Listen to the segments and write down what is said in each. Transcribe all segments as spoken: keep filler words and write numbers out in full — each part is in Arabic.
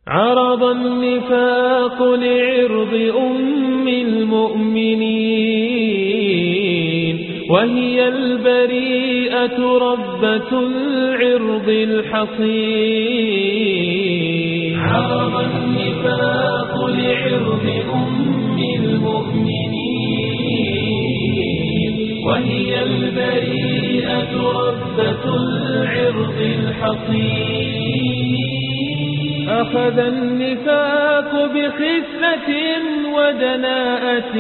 عرض النفاق لعرض أم المؤمنين وهي البريئة ربة العرض الحصين. عرض النفاق لعرض أم المؤمنين وهي البريئة ربة العرض الحصين. أخذ النفاق بخفة ودناءة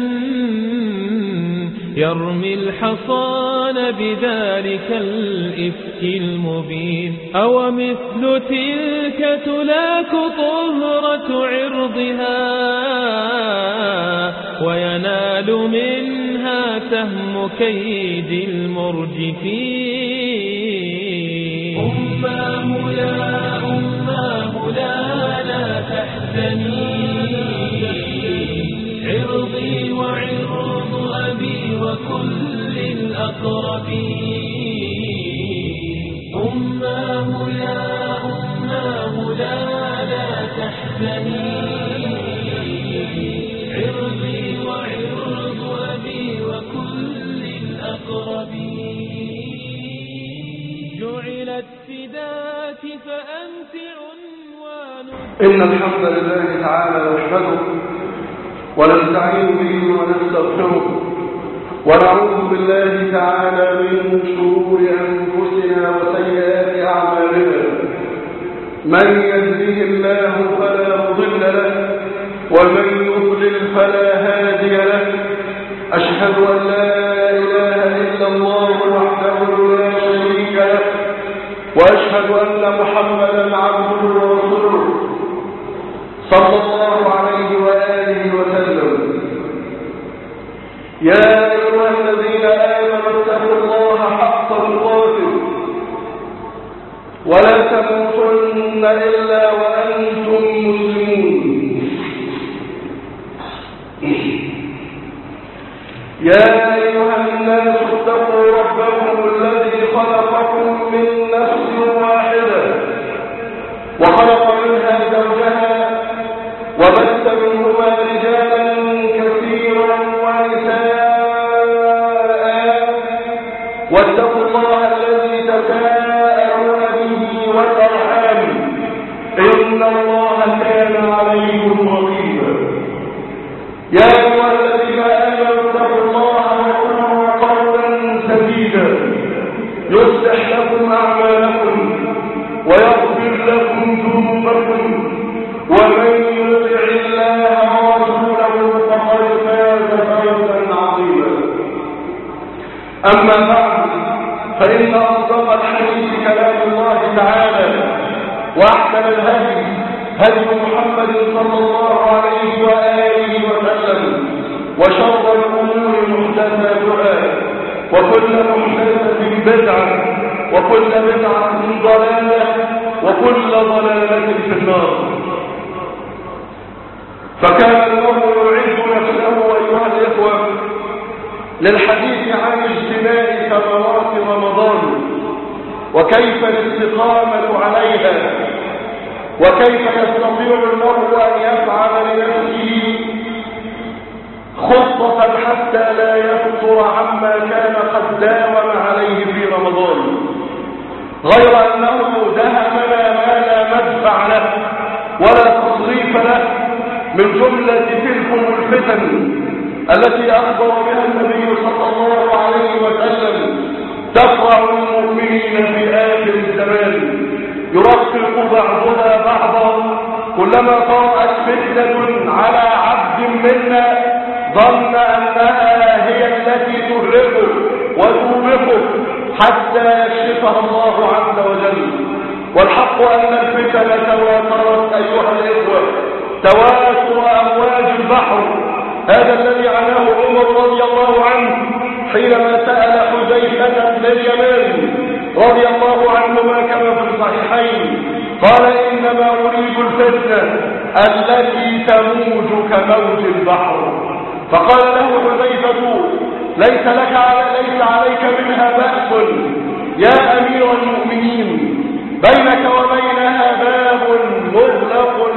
يرمي الحصان بذلك الإفك المبين. أو مثل تلك تلاك طهرة عرضها وينال منها سهم كيد المرجفين. أماه يا أماه لا لا تحزني عرضي وعرض أبي وكل الأقربين. أماه يا أماه لا لا تحزني عرضي وعرض أبي وكل الأقربين. جعلت فداك فأنت عنوان. إن الحمد لله تعالى نحمده ونستعين به ونستغفره ونعوذ بالله تعالى من شرور أنفسنا وسيئات أعمالنا. من يهده الله فلا مضل له ومن يضلل فلا هادي له. أشهد أن لا إله إلا الله وحده لا شريك له وأشهد أن محمدا عبده ورسوله صلى الله عليه وآله وسلم. يا أيها الذين آمنوا اتقوا الله حق تقاته ولا تموتن إلا وأنتم مسلمون. يا أيها الناس اتقوا ربكم الذي خلقكم من نفس واحدة وخلق منها زوجها وبث منهما رجالا كثيرا ونساء واتقوا الله الذي تساءلون به والأرحام إن الله كان عليكم رقيبا. يا أيها الذين آمنوا اتقوا الله وقولوا قولا سديدا يصلح لكم أعمالكم ويغفر لكم ذنوبكم ومن يطع الله ورسوله فقد فاز فوزا عظيما. أما بعد فإن أصدق الحديث كلام الله تعالى وأحسن الهدي هدي محمد صلى الله عليه وآله وسلم وشر الأمور محدثاتها وكل محدثة بدعة وكل بدعة ضلالة وكل ضلالة في النار. فكان الله يعد نفسه أيها الإخوة للحديث عن اجتناء ثمرات رمضان وكيف الاستقامة عليها وكيف يستطيع المرء أن يفعل لنفسه خطة حتى لا يفتر عما كان قد داوم عليه في رمضان، غير أنه دهمنا ما لا مدفع له ولا تصريف له من جملة تلكم الفتن التي أخبر بها النبي صلى الله عليه وسلم تقرع المؤمنين في آخر الزمان، يرقق بعضها بعضا. كلما طرأت فتنة على عبد منا ظن أنها هي التي تهرقه وتوبقه حتى يكشفها الله عز وجل. والحق أن الفتن تواترت أيها الإخوة تواتر أمواج البحر. هذا الذي عناه عمر رضي الله عنه حينما سأل حذيفة بن اليمان رضي الله عنهما كما في الصحيحين قال إنما أريد الفتنة التي تموج كموج البحر. فقال له حذيفة ليس لك على ليس عليك منها بأس يا أمير المؤمنين، بينك وبينها باب مغلق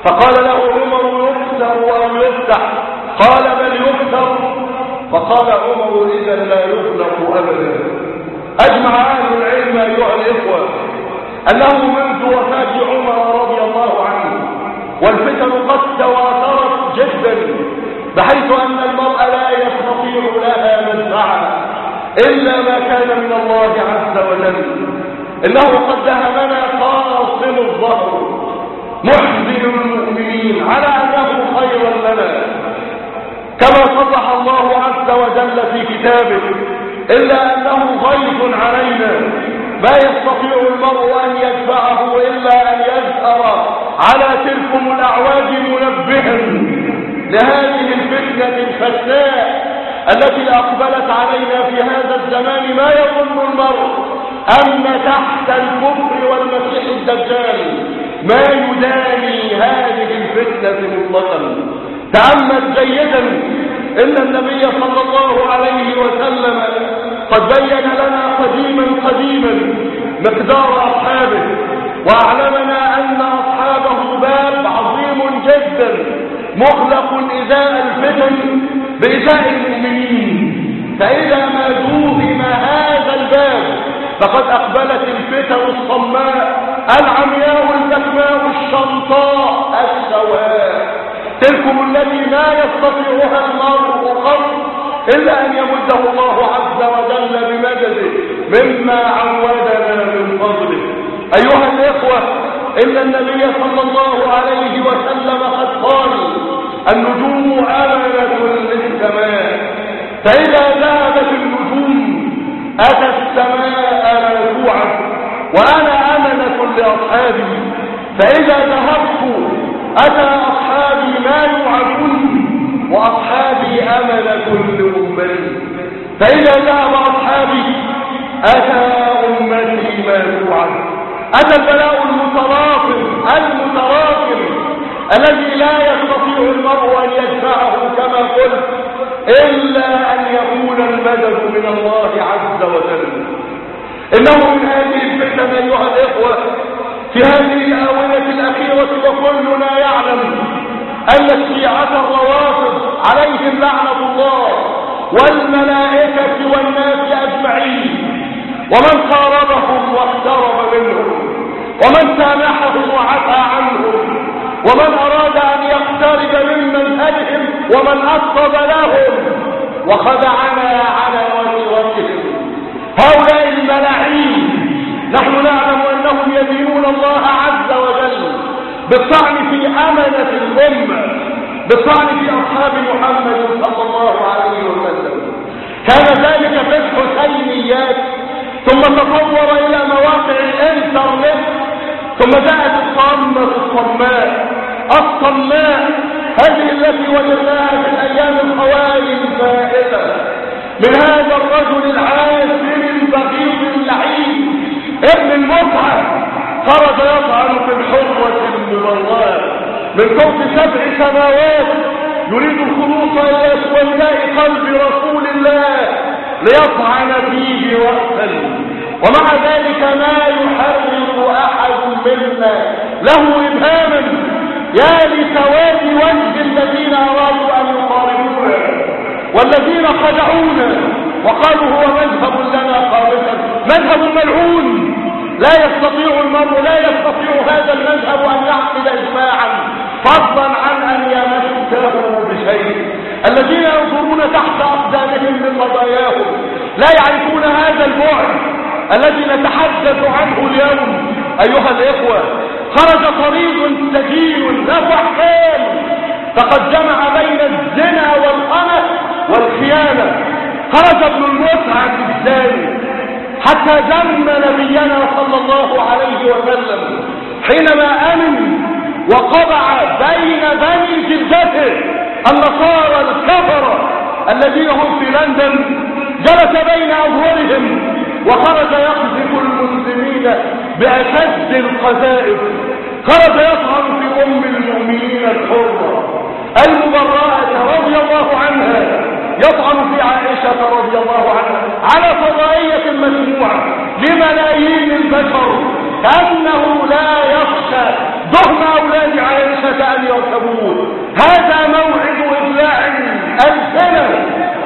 فقال له عمر يكسر أو يفتح؟ قال بل يكسر. فقال عمر إذا لا يغلق أبدا. أجمع أهل العلم أيها الإخوة أنه منذ وفاة عمر رضي الله عنه والفتن قد تواترت جدا بحيث أن المرء لا يستطيع لها منفعة إلا ما كان من الله عز وجل. إنه قد دهمنا قاصم الظهر محزن المؤمنين على أنه خيرا لنا، كما صرح الله عز وجل في كتابه إلا أنه غيظ علينا ما يستطيع المرء أن يدفعه إلا أن يزهر على تلكم الأعواد منبها لهذه الفتنة الفتاة التي أقبلت علينا في هذا الزمان. ما يظن المرء أن تحت الكفر والمسيح الدجال ما يداني هذه الفتنة مطلقا. تأمل جيدا إن النبي صلى الله عليه وسلم قد بين لنا قديما قديما مقدار أصحابه، وأعلمنا أن أصحابه باب عظيم جدا مغلق إزاء الفتن بإزاء المؤمنين. فإذا ما دوهم هذا الباب فقد أقبلت الفتن الصماء العمياء البكماء الشمطاء السواء، تلكم التي لا يستطيعها المرء قط إلا أن يمده الله عز وجل بمدده مما عودنا من فضله. أيها الإخوة، إن النبي صلى الله عليه وسلم قد قال النجوم أمانة للسماء، فإذا ذهبت النجوم أتى السماء ما توعد، وأنا أمنة لأصحابي، فإذا ذهبت أتى أصحابي ما يوعدون، وأصحابي أمنة لأمتي، فإذا ذهب أصحابي أتى أمتي ما توعد. أتى البلاء المتراكم المتراكم الذي لا يستطيع المرء أن يدفعه كما قلت إلا أن يكون المدد من الله عز وجل. إنه من هذه الفتن أيها الإخوة في هذه الآونة الأخيرة، وكلنا يعلم أن الشيعة الروافض عليهم لعنة الله والملائكة والناس أجمعين، ومن قاربهم واقترب منهم، ومن سامحهم وعفى عنهم، ومن أراد أن يقترب من منهجهم، ومن أصب لهم وخدعنا على وجههم. هؤلاء الملاعين نحن نعلم أنهم يدينون الله عز وجل بالطعن في أمنة الأمة، بالطعن في أصحاب محمد صلى الله عليه وسلم. كان ذلك في الحسينيات، ثم تطور إلى مواقع الإنترنت، ثم جاءت الطامة الصماء الصماء هذه التي وجدناها في الأيام الخوالي الفائتة من هذا الرجل العاسر البغيض اللعين ابن المتعة، خرج يطعن في الحرة المبررة من فوق سبع سماوات، يريد الخلوص إلى سويداء قلب رسول الله ليطعن فيه وقتا، ومع ذلك ما يحرك أحد منا له إبهاما. يا لسواد وجه الذين أرادوا أن يقاربونا والذين خدعونا وقالوا هو مذهب لنا خالصا، مذهب ملعون لا يستطيع المرء لا يستطيع هذا المذهب أن يعقد إجماعا فضلا عن أن يمسكه بشيء. الذين ينظرون تحت أقدامهم من قضاياهم لا يعرفون هذا البعد الذي نتحدث عنه اليوم. أيها الإخوة، خرج طريق سجين له أحكام، فقد جمع بين الزنا والخنث والخيانة. خرج ابن المتعة الزاني حتى ذم نبينا صلى الله عليه وسلم حينما أمن وقضع بين بني جلدته النصارى الكفرة الذين هم في لندن، جلس بين أظهرهم وخرج يقذف المسلمين بأشد القذائف. خرج يطعن في أم المؤمنين الحرة المبرأة رضي الله عنها، يطعن في عائشة رضي الله عنها على فضائية مسموعة لملايين البشر، كأنه لا يخشى ضم أولاد عائشة أن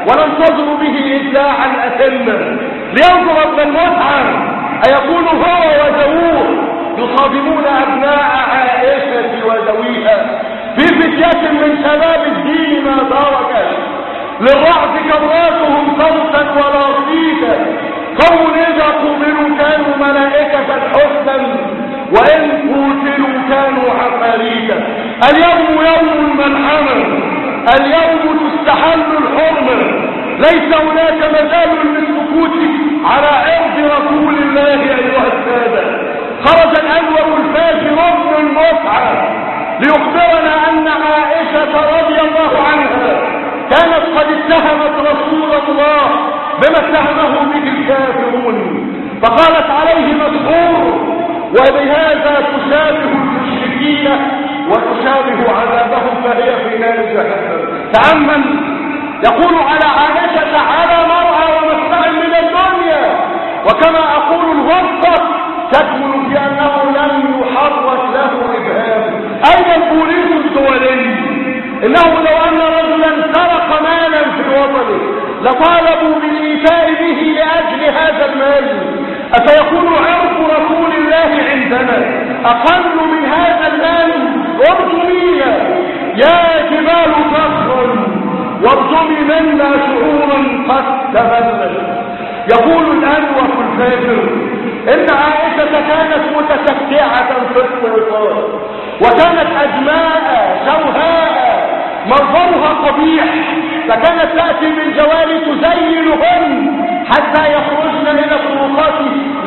وننتظر به إبداع الأتمة لينظر ابن المتعة أيكون هو وزووه يصادمون أبناء عائشة وزويها في فتية من شباب الدين ما درجت للرعد كراتهم صوتا ولا صيتا قوم إذا قبلوا كانوا ملائكة حسنا وإن قتلوا كانوا عفاريتا. اليوم يوم الملحمة، اليوم تستحل الحرمة، ليس هناك مجال للسكوت على عرض رسول الله أيها السادة. خرج الأنور الفاجر ابن المتعة ليخبرنا أن عائشة رضي الله عنها كانت قد اتهمت رسول الله بما اتهمه به الكافرون، فقالت عليه مسحور، وبهذا تشابه المشركين وتشابه عذابهم فهي في نار جهنم. تأمل، يقول على عائشة على مرأى ومسمع من الدنيا، وكما أقول الغصة تكمن في أنه لم يحرك له إبهام. أين البوليس الدولي؟ إنه لو أن رجلا سرق مالا في وطنه لطالبوا بالإيتاء به لأجل هذا المال، أفيكون عرف رسول الله عندنا أقل من هذا المال؟ ارجمينا يا جبال صخرا وارجمي منا شعورا قد تبلد. يقول الأنوف الفاجر إن عائشة كانت متسكعة في السلطان، وكانت أجماء شوهاء منظرها قبيح، فكانت تأتي بالجوال تزينهن حتى يخرجن إلى الطرقات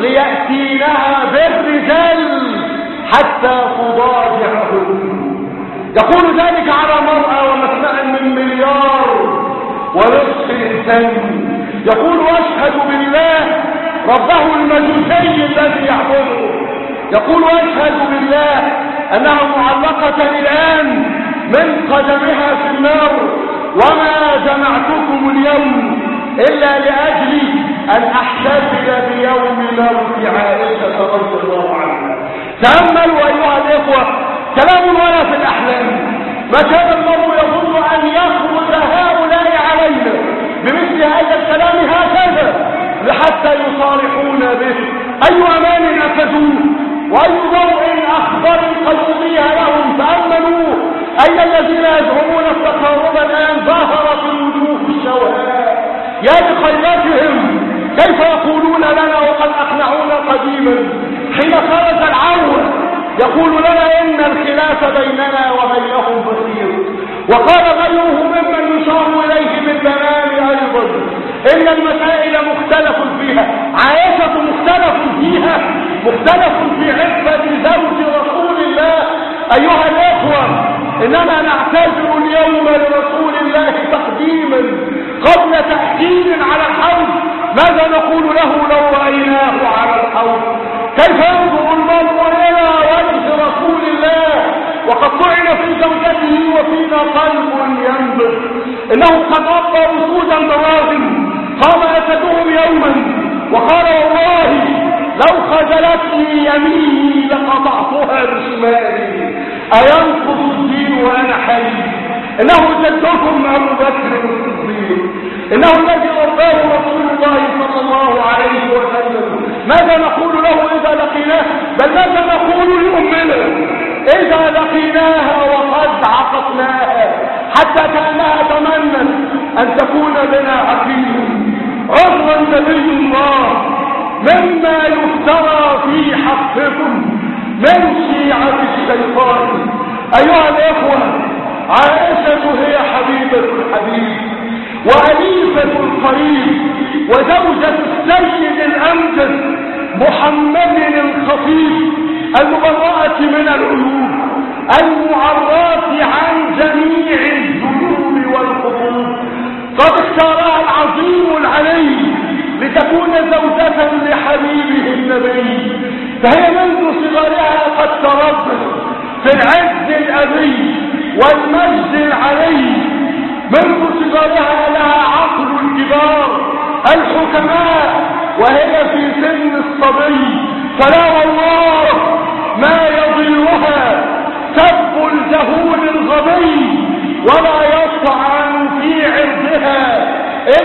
ليأتينها بالرجال حتى تضاجعهن. يقول ذلك على مرأى ومسمع من مليار ونصف إنسان. يقول أشهد بالله ربه المجوسي الذي يعبده، يقول أشهد بالله أنها معلقة الآن من قدمها في النار، وما جمعتكم اليوم إلا لأجل أن أحتفل بيوم موت عائشة رضي الله عنها. تأملوا أيها الإخوة، كلام ولا في الأحلام. ما كان المرء يظن أن يخرج هؤلاء علينا بمثل هذا الكلام هكذا لحتى يصارحون به. أي أمان أخذوه وأي ضوء أخبر قلبيها لهم. تأملوا أي الذين يزعمون التقارب الآن ظهر في وجوه الشوهاء. يا بخيراتهم كيف يقولون لنا وقد أقنعونا قديما حين خرج العور يقول لنا إن الخلاف بيننا وبينهم بصير. وقال غيره ممن يشار إليه بالبنان أيضا إن المسائل مختلف فيها. عائشة مختلف فيها، مختلف في عفة زوج رسول الله. أيها الإخوة، إننا نعتذر اليوم لرسول الله تقديما قبل تأكيد على الحوض. ماذا نقول له لو رأيناه على الحوض؟ كيف ينظر المرء إلى وجه رسول الله وقد طعن في زوجته وفينا قلب ينبض؟ إنه قد ربى وسودا براغم. قام أسدهم يوما وقال والله لو خجلتني يميني لقطعتها بشمالي. أينقض الدين وأنا حي؟ إنه جدكم أبو بكر الصديق، إنه الذي رباه رسول الله صلى الله عليه وسلم. ماذا نقول له إذا لقيناه؟ بل ماذا نقول لأمنا إذا لقيناها وقد عققناها حتى كأنها تمنت أن تكون بنا عقيم؟ عذرا نبي الله مما يفترى في حقكم من شيعة الشيطان. أيها الإخوة، عائشة هي حبيبة الحبيب وأليفة القريب وزوجة السيد الأمجد محمد الخطيب المبرأة من العيوب المعرات عن جميع الذنوب والخطوب. قد اختارها العظيم العلي لتكون زوجة لحبيبه النبي، فهي منذ صغرها قد تربت في العز الأبي والمجد العلي. منذ صغرها لها عقل الكبار الحكماء وهي في سن الصبي، فلا والله ما يضيرها سب الجهول الغبي ولا يطعن في عرضها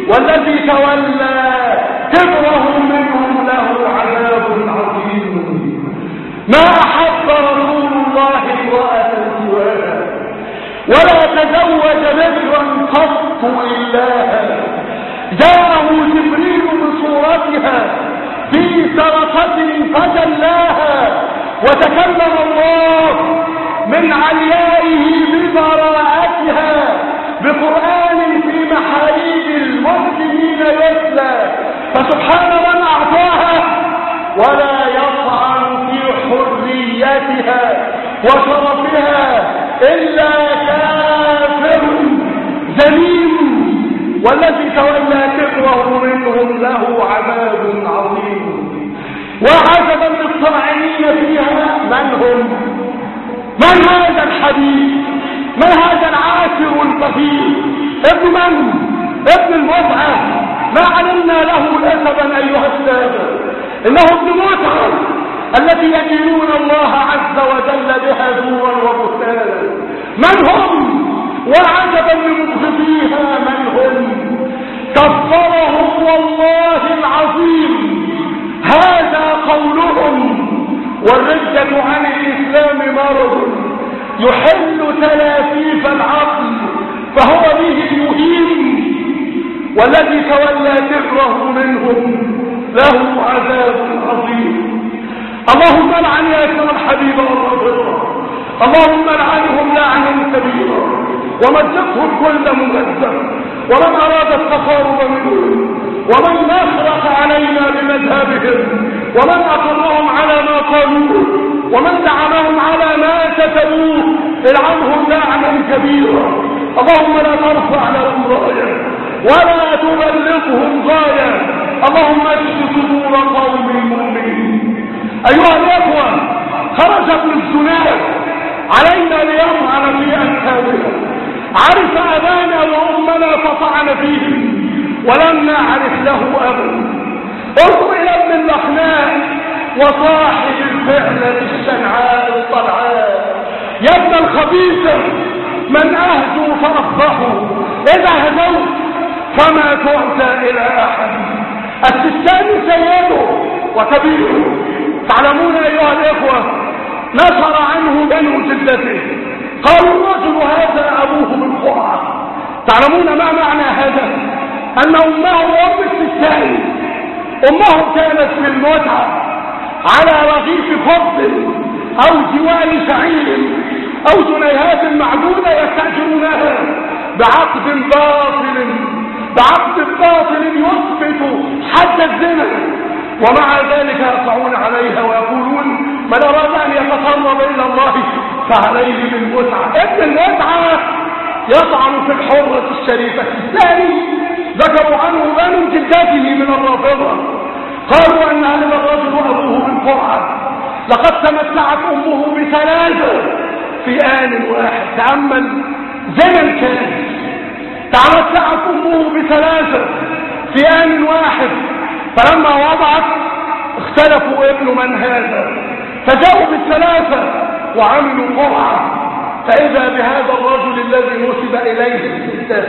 والذي تولى كبره منهم له عذاب عظيم. ما أحب رسول الله امرأة سواها ولا تزوج بكرا قط إلاها. جاءه جبريل بصورتها في سرقة فجلاها، وتكلم الله من عليائه ببراءتها بقرآن في محاريب المسلمين يتلى. فسبحان من أعطاها ولا يطعن في حريتها وشرفها إلا كافر ذليل، والذي تولى كبره منهم له عذاب عظيم. وعجبا للطاعنين فيها من هم؟ من هذا الحبيب؟ من هذا العاشر البخيل؟ ابن من؟ ابن المتعة. ما علمنا له نسبا ايها السادة، انه ابن متعة التي يدينون الله عز وجل بها زورا وبهتانا. من هم؟ وعجبا لمبغضيها من هم؟ كفرهم والله العظيم. هذا قولهم. والردة عن الإسلام مرض يحل تلافيف العقل فهو به يهين، والذي تولى كبره منهم له عذاب عظيم. اللهم لعن ياسر الحبيب والرافضة، اللهم لعنهم لعنا كبيرا ومزقهم كل ممزق، ومن أراد التقارب منهم ومن نخرق علينا بمذهبهم ومن أقرهم على ما قالوه ومن دعمهم على ما كتبوه العنهم لعنا كبيرا. اللهم لا ترفع لهم راية ولا تبلغهم غاية. اللهم اشف صدور قوم المؤمنين. أيها الأخوة، خرج ابن الزناد علينا ليطعن في أنسابنا. عرف أبانا وأمنا فطعن فيهم ولم نعرف له أبا. انظر إلى ابن اللخناء وصاحب الفعلة الشنعاء الطلعاء. يا ابن الخبيثة، من أهدوا فأفضحوا، إذا هدوت فما تعزى إلى أحد. السستاني سيده وكبيره. تعلمون أيها الإخوة، نشر عنه بنو جدته، قالوا الرجل هذا أبوه بالقرعة. تعلمون ما معنى هذا؟ أن أمه أم السستاني، أمه كانت في المتعة على رغيف خبز أو جوال شعير أو جنيهات معدودة يستأجرونها بعقد باطل بعقد باطل يثبت حد الزنا، ومع ذلك يقعون عليها ويقولون من أراد أن يتقرب إلى الله فعليه بالمتعة. ابن المتعة يطعن في الحرة الشريفة. الثاني ذكروا عنه بنو جدته من الرافضة، قالوا أن هذا الرجل أبوه بالقرعة. لقد تمتعت أمه بثلاثة في آن واحد. تأمل زمن كان تمتعت أمه بثلاثة في آن واحد، فلما وضعت اختلفوا ابن من هذا، فجاءوا بالثلاثة وعملوا قرعة، فإذا بهذا الرجل الذي نسب إليه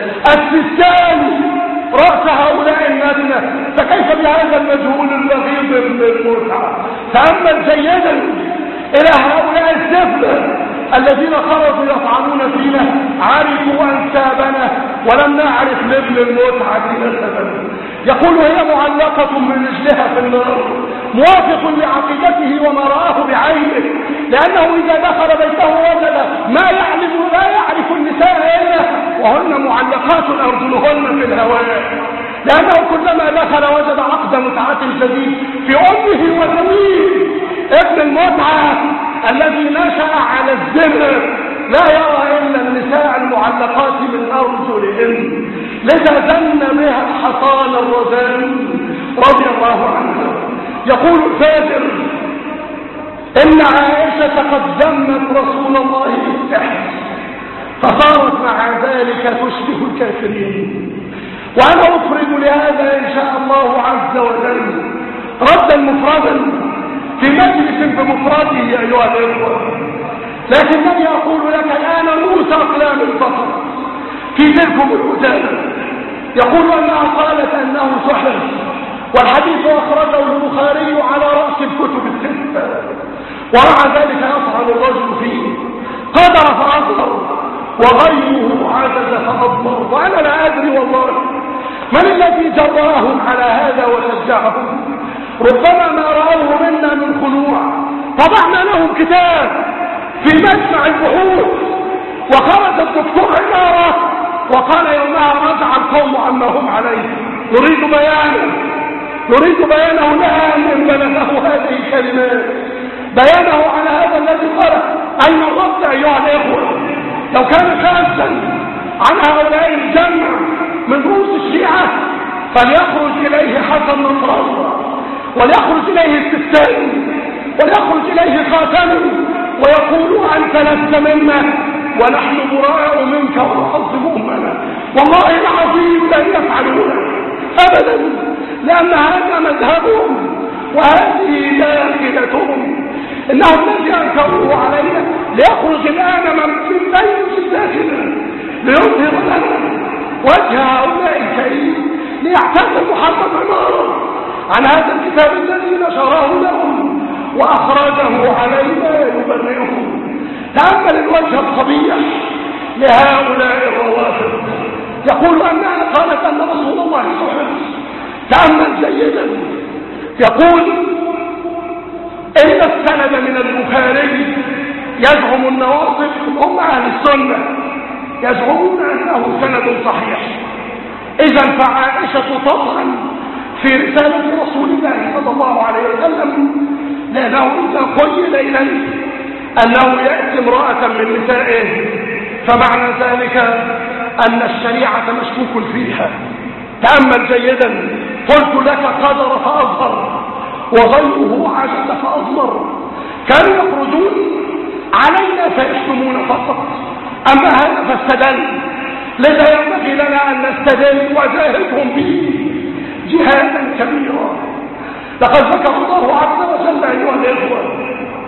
السستان رأس هؤلاء الناس، فكيف بهذا المجهول البغيض بالمتعة؟ تأمل جيدا إلى هؤلاء السفلة الذين خرجوا يطعنون فينا، عرفوا أنسابنا ولم نعرف لابن المتعة نسبا. يقول هي معلقة من رجلها في النار، موافق لعقيدته وما رآه بعينه، لأنه إذا دخل بيته وجد ما يعرف لا يعرف النساء إلا وهن معلقات أرجلهن في الهواء، لأنه كلما دخل وجد عقد متعة جديد في أمه وزويه. ابن المتعة الذي نشأ على الزنا لا يرى إلا النساء المعلقات من أرجلهن، لذا ذن بها الحصان الرزان رضي الله عنها. يقول الفاجر إن عائشة قد ذمت رسول الله بالسحر، فصارت مع ذلك تشبه الكافرين. وأنا أفرد لهذا إن شاء الله عز وجل ردا مفردا في مجلس بمفرده أيها الإخوة، لكنني أقول لك الآن موسى أقلام البصر في تلكم الأذان. يقول أنها قالت أنه سحر، والحديث أخرجه البخاري على رأس الكتب الستة، ومع ذلك يطعن الرجل فيه. قدر فأظهر وغيره عجز فأضمر. وأنا لا أدري والله من الذي جراهم على هذا وشجعهم. ربما ما رأوه منا من خنوع. طبعنا لهم كتاب في مجمع البحوث، وخرج الدكتور عمارة وقال يومها رجع القوم عما هم عليه. نريد بيانه نريد بيانه لها من بلغه هذه الكلمات، بيانه على هذا الذي قال. أين الرد أيها الإخوة؟ لو كان كاسا عن هؤلاء الجمع من رؤوس الشيعة فليخرج إليه حسن نصر الله، وليخرج إليه السيستاني، وليخرج إليه خاتمي، ويقولوا أنت لست منا ونحن براء منك ونعظم أمنا. والله العظيم لا يفعلون أبدا، لأن هذا مذهبهم وهذه داخلتهم. إنهم الذي أنكروه علينا. ليخرج الآن من في بين داخلنا ليظهر لنا وجه هؤلاء الكريم، ليعتذر محمد عمارة عن هذا الكتاب الذي نشره لهم وأخرجه علينا يبرئهم. تأمل الوجه القبيح لهؤلاء الروافض. يقول أنها قالت أن رسول الله سحر. تأمل جيدا. يقول إن السند من البخاري يزعم النواصب هم أهل السنة يزعمون أنه سند صحيح. إذا فعائشة طبعا في رسالة رسول الله صلى الله عليه وسلم، لأنه إذا قيل إليه أنه يأتي امرأة من نسائه فمعنى ذلك أن الشريعة مشكوك فيها. تأمل جيدا. قلت لك قدر فأظهر وغيره عجز فأضمر. كانوا يخرجون علينا فيشتمون فقط، أما هذا فاستدل. لذا ينبغي لنا أن نستدل وجاهدهم به جهادا كبيرا. لقد ذكر الله عز وجل أيها الإخوة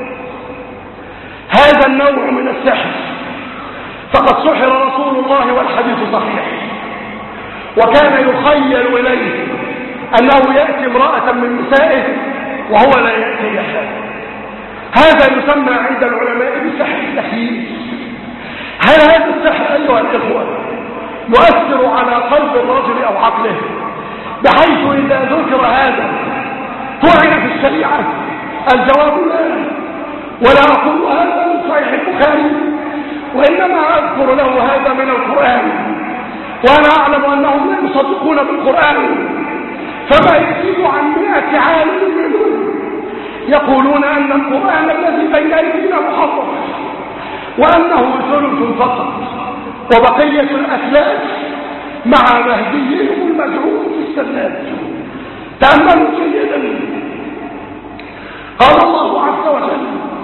هذا النوع من السحر، فقد سحر رسول الله والحديث صحيح، وكان يخيل إليه أنه يأتي امرأة من نسائه وهو لا يأتيها. هذا يسمى عند العلماء بسحر التخييل. هل هذا السحر أيها الإخوة يؤثر على قلب الرجل أو عقله بحيث إذا ذكر هذا طعن في الشريعة؟ الجواب لا. ولا أقول هذا من صحيح البخاري، وإنما أذكر له هذا من القرآن، وأنا أعلم أنهم لا يصدقون بالقرآن، فما يزيد عن مئة عالم منهم يقولون أن القرآن الذي بين أيدينا محرف، وأنه ثلث فقط، وبقية الأثلاث مع مهديهم المزعوم في السنات. تأملوا جيدا. قال الله عز وجل: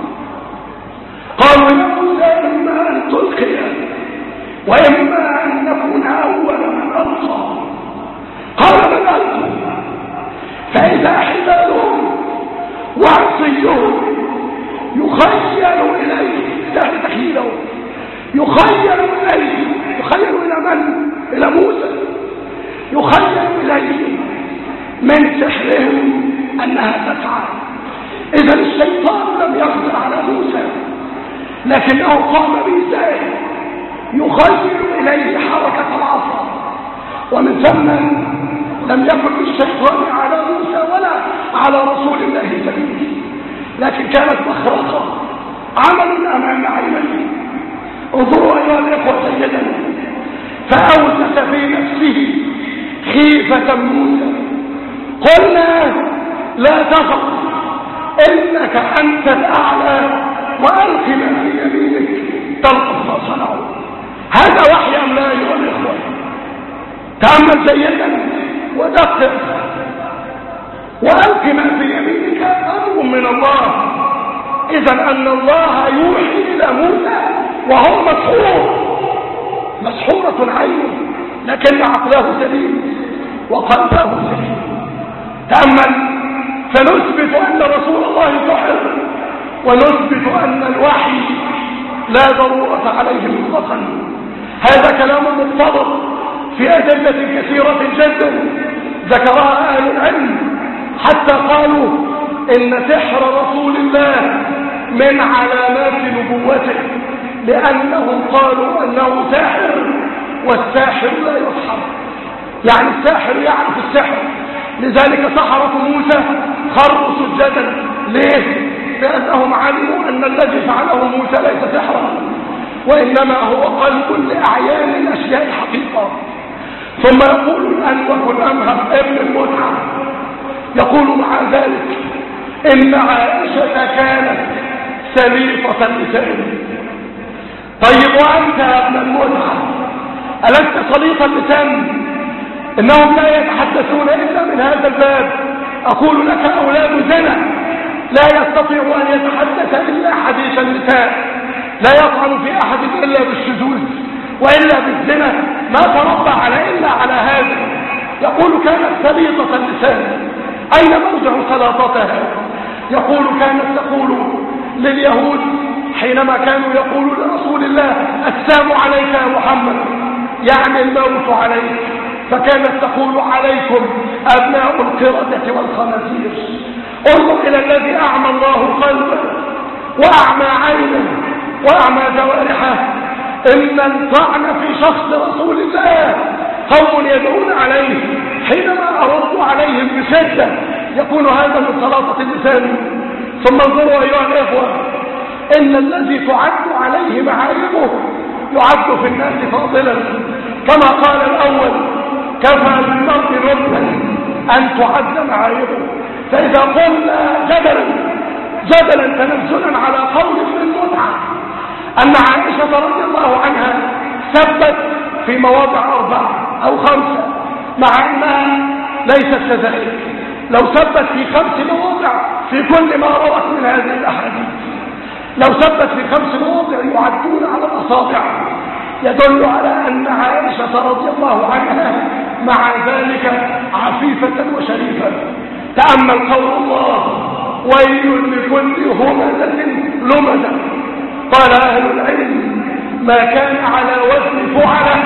قالوا يا موسى إما أن تلقي وإما أن نكون أول من ألقى. قال من ألقى؟ فإذا حبالهم وعصيهم يخيل إليه، سهل تخيله، يخيل إليه، يخيل إلى من؟ إلى موسى. يخيل إليه من سحرهم أنها تسعى. إذا الشيطان لم يقدر على موسى، لكنه قام بإزاءه، يخيل إليه حركة العصا، ومن ثم لم يكن للشيطان على موسى ولا على رسول الله سبيل، لكن كانت مخرقة، عمل أمام عينيه. انظروا أيها الإخوة جيدا. فأوجس في نفسه خيفة موسى. قلنا لا تخف إنك أنت الأعلى وألق ما في يمينك تلقف ما صنعوا. هذا وحي أم لا أيها الإخوة؟ تأمل جيدا ودقق. وألق ما في يمينك أمر من الله. إذا أن الله يوحي إلى موسى وهو مسحور، مسحورة عينه، لكن عقله سليم وقلبه سليم. تأمل. فنثبت أن رسول الله سحر، ونثبت أن الوحي لا ضرورة عليه مطلقا. هذا كلام مضطرد في أدلة كثيرة جدا ذكرها أهل العلم، حتى قالوا إن سحر رسول الله من علامات نبوته، لأنهم قالوا أنه ساحر، والساحر لا يسحر، يعني الساحر يعرف السحر. لذلك سحرة موسى خروا سجدا. ليه؟ لأنهم علموا أن الذي فعله موسى ليس سحرا، وإنما هو قلب لأعيان الأشياء حقيقة. ثم يقول الأنوف الأمهر ابن المتعة يقول مع ذلك إن عائشة كانت سليطة اللسان. طيب وأنت يا ابن المتعة ألست سليط اللسان؟ إنهم لا يتحدثون إلا من هذا الباب. أقول لك أولاد زنا لا يستطيع أن يتحدث إلا حديث النساء، لا يطعن في أحد إلا بالشذوذ وإلا بالزنا، ما تربى على إلا على هذا. يقول كانت سليطة اللسان. أين موضع سلاطتها؟ يقول كانت تقول لليهود حينما كانوا يقولوا لرسول الله السلام عليك يا محمد، يعني الموت عليك، فكانت تقول عليكم أبناء القردة والخنازير. انظر إلى الذي أعمى الله قلبه وأعمى عينه وأعمى جوارحه. إن الطعن في شخص رسول الله قوم يدعون عليه، حينما أردوا عليهم بشدة يكون هذا من سلاطة اللسان. ثم انظروا أيها الإخوة، إن الذي تعد عليه معايبه يعد في الناس فاضلا، كما قال الأول كفى بالمرء ربا أن تعد معايبه. فإذا قلنا جدلا جدلا تنزلا على قول ابن المتعة أن عائشة رضي الله عنها ثبت في مواضع أربعة أو خمسة، مع أنها ليست كذلك، لو ثبت في خمس مواضع في كل ما روت من هذه الأحاديث، لو ثبت في خمس مواضع يعدون على الأصابع، يدل على أن عائشة رضي الله عنها مع ذلك عفيفة وشريفة. تأمل قول الله ويل لكل همزة لمزة. قال أهل العلم ما كان على وزن فعلة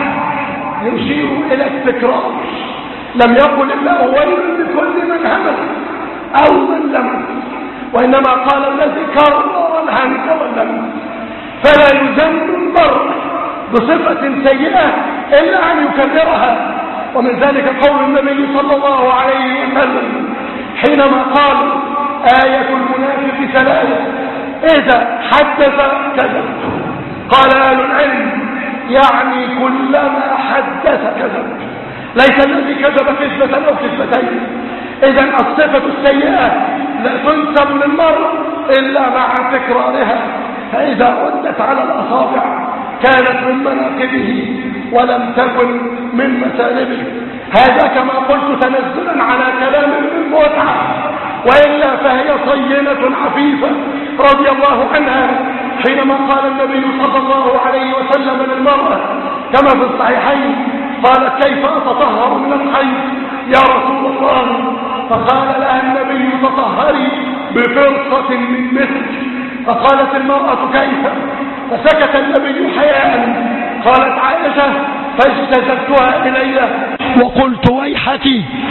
يشير إلى التكرار، لم يقل الله ويل لكل من همز أو من لمز، وإنما قال الذي كرر الهمز واللمز. فلا يذم المرء بصفة سيئة إلا أن يكررها. ومن ذلك قول النبي صلى الله عليه وسلم حينما قال آية المنافق ثلاثة إذا حدث كذب. قال أهل العلم يعني كلما حدث كذب، ليس الذي كذب كذبة أو كذبتين. إذن الصفة السيئة لا تنسب للمرء إلا مع تكرارها، فإذا ردت على الأصابع كانت من مناقبه ولم تكن من مسالبه. هذا كما قلت تنزلا على كلام ابن المتعة، وإلا فهي صينة عفيفة رضي الله عنها حينما قال النبي صلى الله عليه وسلم للمرأة كما في الصحيحين قالت كيف أتطهر من الحيض يا رسول الله؟ فقال لها النبي تطهري بفرصة من مسك. فقالت المرأة كيف؟ فسكت النبي حياء. قالت عائشة فاجتذبتها إلي وقلت ويحك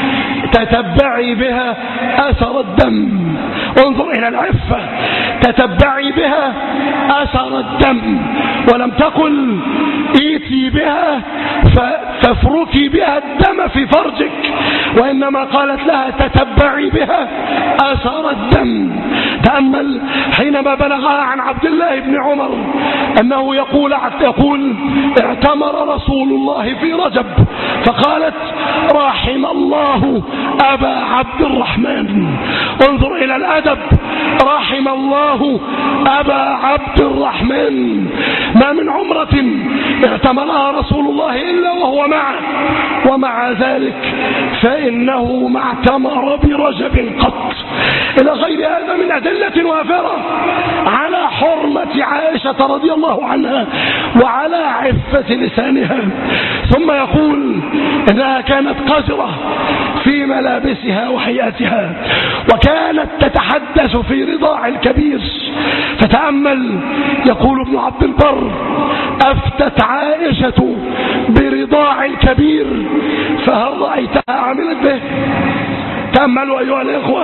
تتبعي بها أثر الدم. انظر إلى العفة، تتبعي بها أثر الدم، ولم تقل ايتي بها فتفركي بها الدم في فرجك، وإنما قالت لها تتبعي بها أثر الدم. تأمل حينما بلغها عن عبد الله بن عمر أنه يقول يقول اعتمر رسول الله في رجب، فقالت رحم الله أبا عبد الرحمن. انظر إلى الأدب، رحم الله أبا عبد الرحمن. ما من عمرة اعتمرها رسول الله إلا وهو معه، ومع ذلك فإنه ما اعتمر برجب قط. إلى غير هذا من أدلة وافرة على حرمة عائشة رضي الله عنها وعلى عفة لسانها. ثم يقول إنها كانت قذرة في ملابسها وحياتها، وكانت تتحدث في رضاع الكبير. فتأمل يقول ابن عبد البر أفتت عائشة برضاع بإرضاع الكبير فهل رأيتها عملت به؟ تأملوا أيها الإخوة،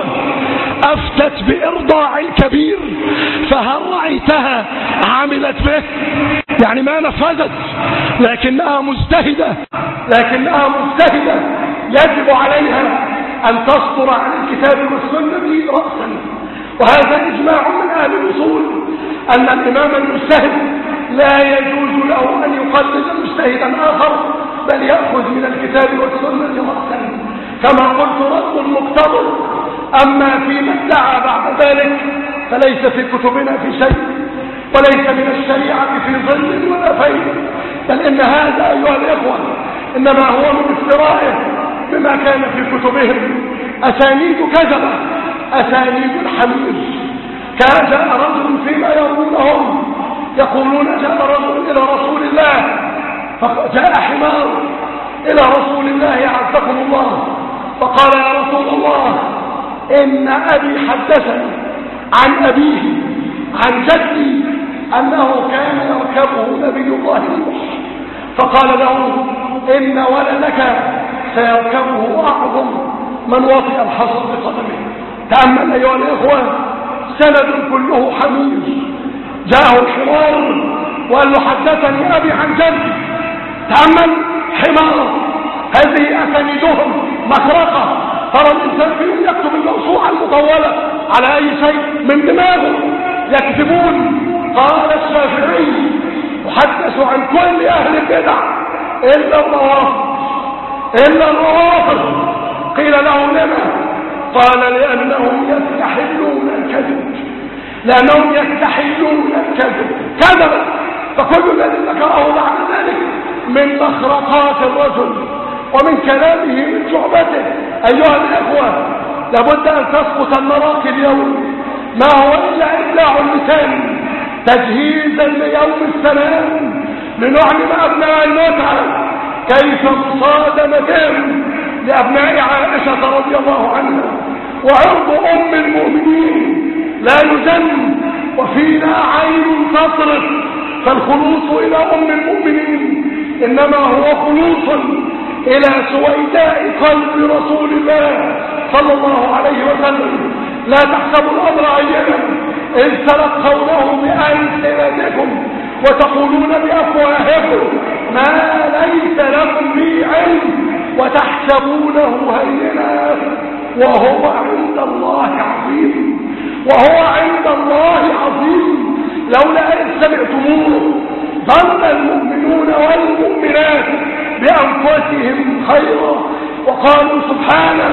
أفتت بإرضاع الكبير فهل رأيتها عملت به؟ يعني ما نفذت، لكنها مجتهدة لكنها مجتهدة يجب عليها أن تصدر عن الكتاب والسنة رأسا. وهذا إجماع من أهل الأصول أن الإمام المجتهد لا يجوز له أن يقلد مجتهدا آخر، بل يأخذ من الكتاب والسنة رأسا كما قلت رد مقتضى. أما فيما ادعى بعد ذلك فليس في كتبنا في شيء، وليس من الشريعة في ظل ولا فيء، بل إن هذا أيها الإخوة إنما هو من افترائه بما كان في كتبهم أسانيد كذبة، أسانيد الحمير. كان جاء رجل فيما يرونهم يقولون جاء رجل إلى رسول الله، فجاء حمار إلى رسول الله عزكم الله فقال يا رسول الله إن أبي حدثني عن أبيه عن جدي أنه كان يركبه نبي الله نوح، فقال له إن ولدك سيركبه أعظم من وطئ الحصى بقدمه. تأمل أيها الإخوة، سند كله حمير. جاءه الحمار وقال له حدثني أبي عن جدي. تأمل، حمار. هذه أسانيدهم مخرقة. ترى الإنسان فيهم يكتب الموسوعة المطولة على أي شيء من دماغه، يكتبون. قال الشافعي يحدث عن كل أهل البدع إلا الروافض إلا الروافض. قيل له لما؟ قال لأنهم يستحلون الكذب لأنهم يستحلون الكذب كذبا. فكل الذي ذكره بعد ذلك من مخرقات الرجل ومن كلامه من شعبته. أيها الأخوة، لابد أن تسقط المراقي اليوم ما هو إلا إبداع اللسان تجهيزا ليوم السلام، لنعلم أبناء المتعة كيف مصادمتهم لأبناء عائشة رضي الله عنها وعرض أم المؤمنين لا يزن وفينا عين تطرف. فالخلوص إلى أم المؤمنين إنما هو خلوص إلى سويداء قلب رسول الله صلى الله عليه وسلم. لا تحسبوا الأمر عينا إذ تلقونه بألسنتكم وتقولون بأفواهكم ما ليس لكم به علم وتحسبونه هينا وهو عند الله عظيم وهو عند الله عظيم. لولا إذ سمعتموه ظن المؤمنون والمؤمنات بأنفسهم خيرا وقالوا سبحانه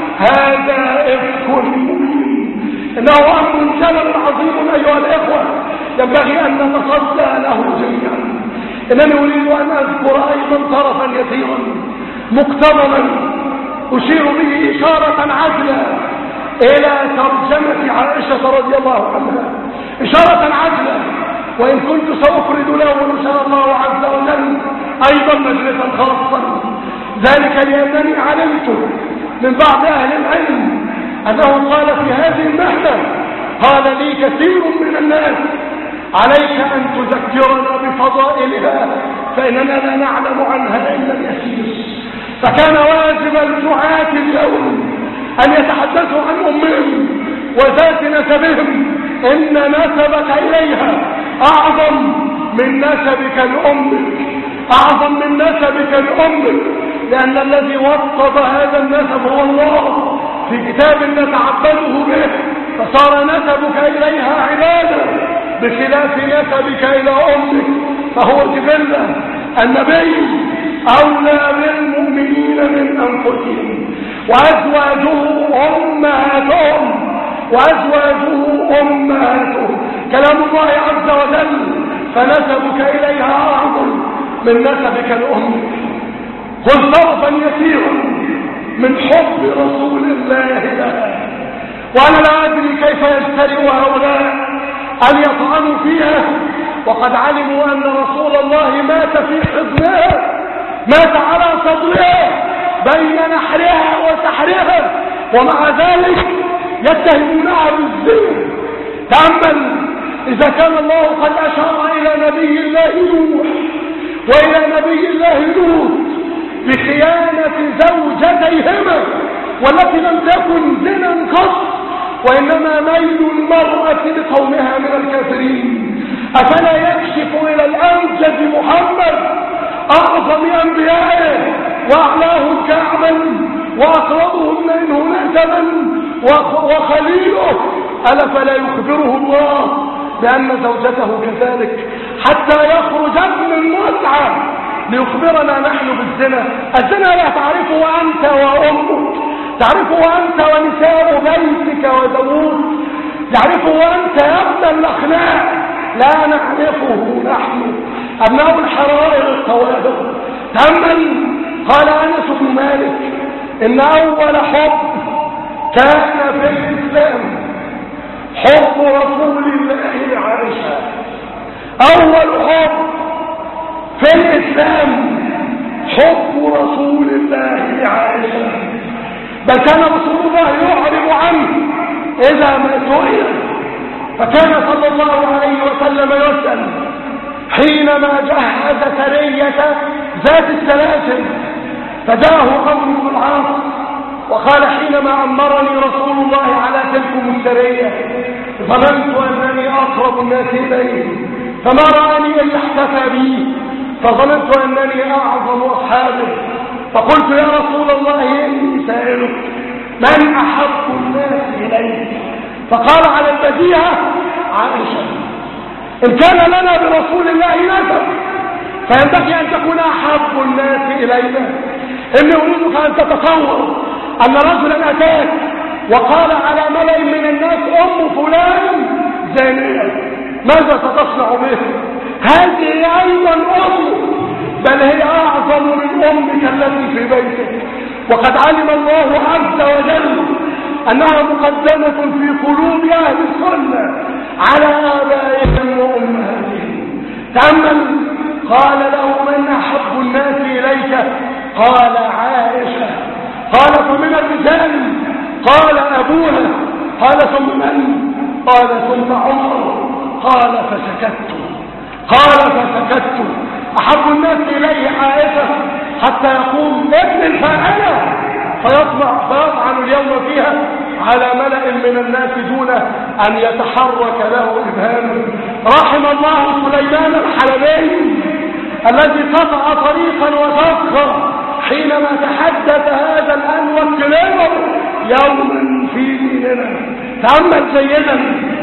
هذا إفك مبين. إنه أمر جلل عظيم أيها الإخوة ينبغي أن نتصدى له جميعا. إنني أريد أن أذكر أيضا طرفا يسيرا مقتضبا أشير به إشارة عجلة إلى ترجمة عائشة رضي الله عنها، إشارة عجلة، وإن كنت سأفرد له إن شاء الله عز وجل أيضا مجلسا خاصا، ذلك لأنني علمت من بعض أهل العلم أنه قال في هذه المهنة قال لي كثير من الناس عليك أن تذكرنا بفضائلها فإننا لا نعلم عنها إلا اليسير. فكان واجب الدعاة اليوم أن يتحدثوا عن أمهم وذات نسبهم. إن نسبك إليها أعظم من نسبك لأمك، أعظم من نسبك لأمك، لأن الذي وطد هذا النسب هو الله في كتاب نتعبده به، فصار نسبك إليها عبادة بخلاف نسبك إلى أمك فهو جبلة. النبي أولى بالمؤمنين من أنفسهم وأزواجه أمهاتهم وأزواجه أمهاتهم كلام الله عز وجل. فنسبك إليها أعظم من نسبك لأمك. خذ طرفا يسيرا من حب رسول الله لها. وأنا لا أدري كيف يجترئ هؤلاء أن يطعنوا فيها وقد علموا أن رسول الله مات في حضنها، مات على صدرها بين نحرها وسحرها، ومع ذلك يتهمونها بالزنا. تأمل، إذا كان الله قد أشار إلى نبي الله نوح وإلى نبي الله لوط بخيانة زوجتيهما والتي لم تكن زنا قط، وإنما ميل المرأة لقومها من الكافرين. أفلا يكشف إلى الأمجد محمد أعظم أنبيائه وأعلاهم كعبا وأقربهم منه نسبا وخليله، ألا فلا يخبره الله بأن زوجته كذلك حتى يخرج ابن المتعة ليخبرنا نحن بالزنا؟ الزنا لا تعرفه أنت وأمك، تعرفه أنت ونساء بيتك وداود، تعرفه أنت يا ابن الأخلاق، لا نعرفه نحن أبناء الحرائر الطوابق. تأمل قال أنس بن مالك إن أول حب كان في الإسلام حب رسول الله لعائشة. أول حب في الإسلام حب رسول الله لعائشة، بل كان رسول الله يعرض عنه إذا ما سئل، فكان صلى الله عليه وسلم يسأل حينما جهز سرية ذات السلاسل، فجاءه عمرو بن العاص وقال حينما أمرني رسول الله على تلكم السرية ظننت أنني أقرب الناس إليه، فما رآني إلا احتفى بي، فظننت أنني أعظم أصحابه، فقلت يا رسول الله إني سائلك من أحب الناس إليك؟ فقال على البديهة عائشة. إن كان لنا برسول الله نسب فينبغي أن تكون أحب الناس إلينا. إني أريدك أن تتصور أن رجلا أتاك وقال على ملأ من الناس أم فلان زانية، ماذا ستصنع به؟ هذه أيضا أم، بل هي أعظم من أمك التي في بيتك، وقد علم الله عز وجل أنها مقدمة في قلوب أهل السنة على آبائهم وأمهاتهم. تأمل قال له من أحب الناس إليك؟ قال عائشة. قال فمن الرجال؟ قال أبوها. قال ثم من؟ قال ثم عمر. قال فسكت. قال فسكت. أحب الناس إليه عائشة حتى يقوم ابن الفاعلة فيطمع فيطعن اليوم فيها على ملأ من الناس دون أن يتحرك له إبهام. رحم الله سليمان الحلبي الذي قطع طريقا وسخر حينما تحدث هذا الأنوى الكلام يوما في ديننا. تأمل جيدا،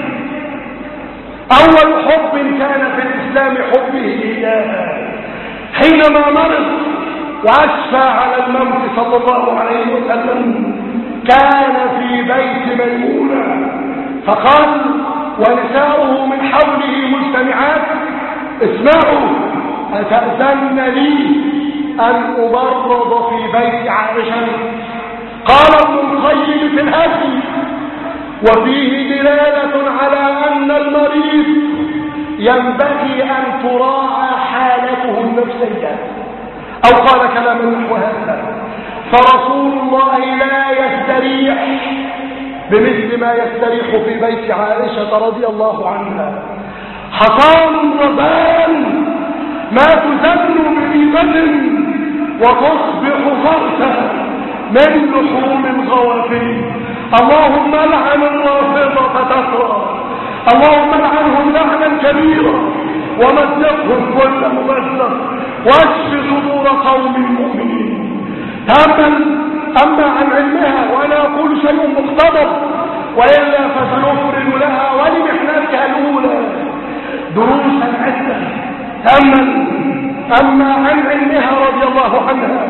أول حب كان في الإسلام حبه إياها. حينما مرض وأشفى على الموت صلى الله عليه وسلم كان في بيت ميمونة، فقال ونساؤه من حوله مجتمعات اسمعوا أتأذن لي أن أمرض في بيت عائشة؟ قال ابن القيم في الهدي وفيه دلالة على أن المريض ينبغي أن تراعى حالته النفسية، أو قال كلام نحو هذا، فرسول الله لا يستريح بمثل ما يستريح في بيت عائشة رضي الله عنها. حصان ربان ما تزن بريبة وتصبح فرسا من لحوم الغوافل. اللهم لعن الرافضة تكرى، اللهم لعنهم لعنا كبيرا ومزقهم كل ممزق واشف صدور قوم المؤمنين. تأمل أما عن علمها، وأنا أقول شيء مقتضب وإلا فسنفرد لها ولمحنتها الأولى دروسا عدة. تأمل أما عن علمها رضي الله عنها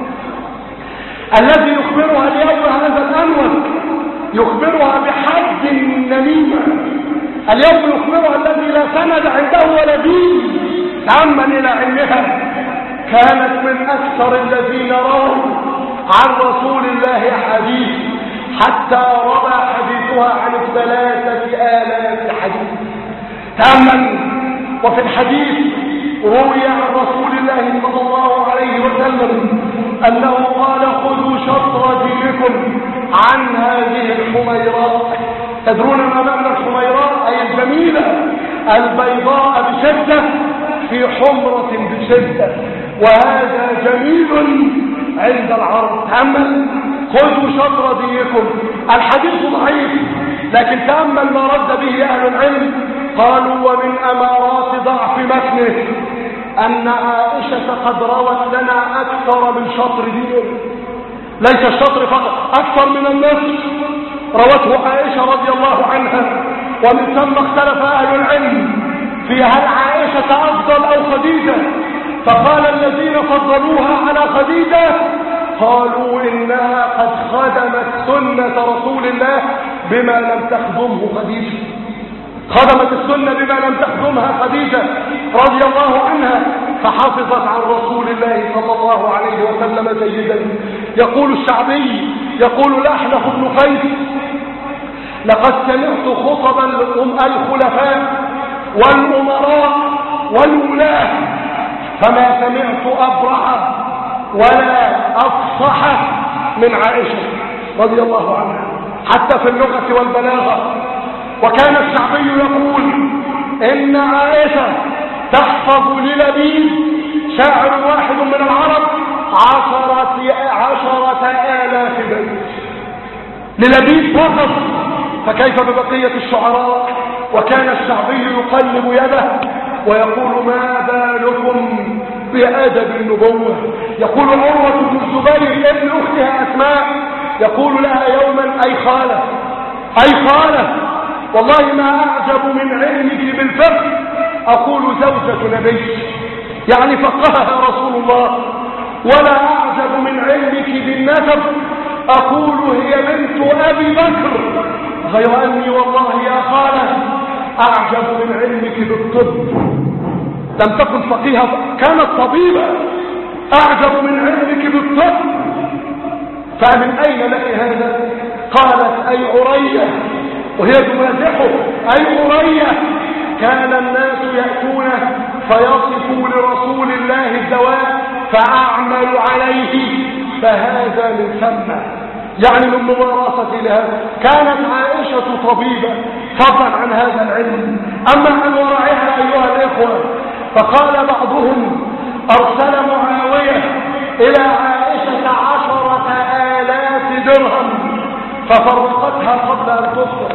الذي يخبرها اليوم هذا الأنوث، يخبرها بحد النميمة، اليوم يخبرها الذي لا سند عنده ولا دين. تأمل إلى علمها، كانت من أكثر الذين رووا عن رسول الله حديث حتى روى حديثها عن ثلاثة آلاف حديث. تأمل وفي الحديث روي عن رسول الله صلى الله عليه وسلم أنه قال خذوا شطر دينكم عن هذه الحميراء. تدرون ما معنى الحميراء؟ أي الجميلة البيضاء بشدة في حمرة بشدة، وهذا جميل عند العرب. تأمل، خذوا شطر دينكم. الحديث ضعيف، لكن تأمل ما رد به أهل العلم. قالوا ومن أمارات ضعف متنه أن عائشة قد روت لنا أكثر من شطر دين، ليس الشطر فقط، أكثر من النصف روته عائشة رضي الله عنها. ومن ثم اختلف أهل العلم في هل عائشة أفضل أو خديجة، فقال الذين فضلوها على خديجة قالوا إنها قد خدمت سنة رسول الله بما لم تخدمه خديجة، خدمت السنة بما لم تخدمها خديجة رضي الله عنها، فحافظت عن رسول الله صلى الله عليه وسلم جيدا. يقول الشعبي، يقول الأحنف بن قيس: لقد سمعت خطبا الخلفاء والأمراء والولاة فما سمعت أبرع ولا أفصح من عائشة رضي الله عنها، حتى في اللغة والبلاغة. وكان الشعبي يقول إن عائشة تحفظ للبيب، شاعر واحد من العرب، عشرة, عشرة آلاف بيت للبيب فقط، فكيف ببقية الشعراء؟ وكان الشعبي يقلب يده ويقول: ما بالكم بأدب النبوة. يقول عروة بن الزبير ابن أختها أسماء، يقول لها يوما: أي خالة أي خالة، والله ما أعجب من علمك بالفقه. أقول: زوجة نبي، يعني فقهها رسول الله. ولا أعجب من علمك بالنسب، أقول: هي بنت أبي بكر. غير أني والله يا خالة أعجب من علمك بالطب، لم تكن فقيهة، كانت طبيبة. أعجب من علمك بالطب، فمن أين لك هذا؟ قالت: أي عرية، وهي تمازحه: أي عرية، كان الناس يأتون فيصفوا لرسول الله الدواء فأعمل عليه، فهذا من ثم، يعني من ممارستي لها. كانت عائشة طبيبة فضلا عن هذا العلم. أما عن ورعها أيها الإخوة، فقال بعضهم: أرسل معاوية إلى عائشة عشرة آلاف درهم ففرقتها قبل أن تفطر،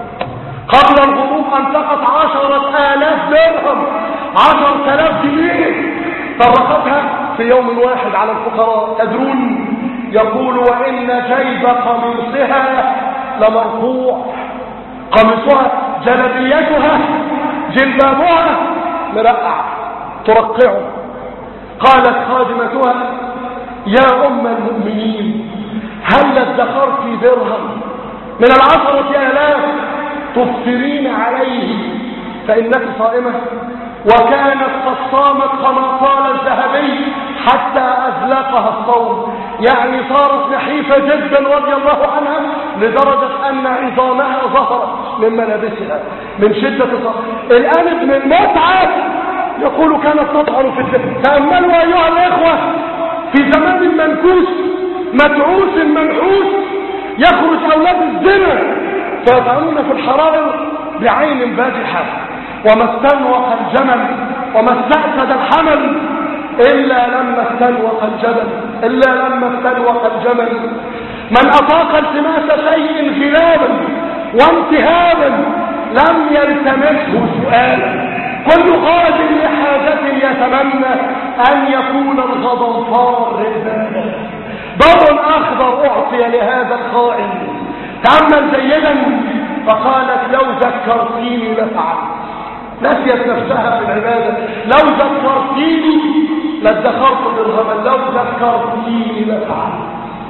قبل الغروب أنفقت عشرة آلاف درهم، عشرة آلاف جنيه، فرقتها في يوم واحد على الفقراء. تدرون؟ يقول: وإن جيب قميصها لمرفوع، قميصها، جلبيتها، جلبابها مرقع ترقعه. قالت خادمتها: يا أم المؤمنين، هل ادخرت درهم من العشرة آلاف تفطرين عليه فإنك صائمة؟ وكانت قد صامت كما قال الذهبي حتى أزلقها الصوم، يعني صارت نحيفة جدا رضي الله عنها، لدرجة أن عظامها ظهرت من ملابسها من شدة الصوم. الآن ابن المتعب يقول: كانت تطعن في الدم. تأملوا أيها الإخوة، في زمان منكوس مدعوس منحوس يخرج أولاد الزنا فيطعنون في الحرائر بعين باجحة، وما استنوق الجمل وما استأسد الحمل إلا لما استنوق الجبل، إلا لما استنوق الجمل. من أطاق التماس شيء غلابا وانتهابا لم يلتمسه سؤالا. كل قادر لحاجة يتمنى أن يكون الغضنفار رزالا. باب أخضر أعطي لهذا الخائن. تأمل جيدا، فقالت: لو ذكرتيني لفعلت. نسيت نفسها في العبادة. لو ذكرتيني لادخرت درهما، لو ذكرتيني لفعلت.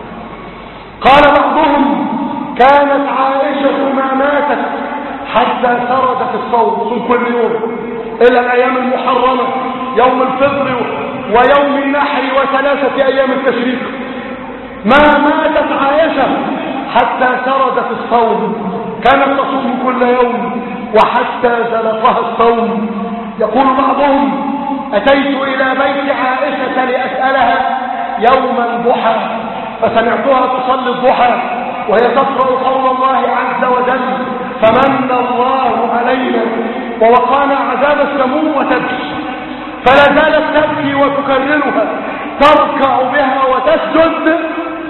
قال بعضهم: كانت عائشة ما ماتت حتى سردت الصوم، صوم كل يوم إلى الأيام المحرمة، يوم الفطر ويوم النحر وثلاثة أيام التشريق. ما ماتت عائشة حتى سردت الصوم، كانت تصوم كل يوم وحتى زلقها الصوم. يقول بعضهم: أتيت إلى بيت عائشة لأسألها يوم الضحى فسمعتها تصلي الضحى وهي تقرأ قول الله عز وجل: فمن الله علينا ووقانا عذاب السموم، وتبكي. فلا زالت تبكي وتكررها، تركع بها وتسجد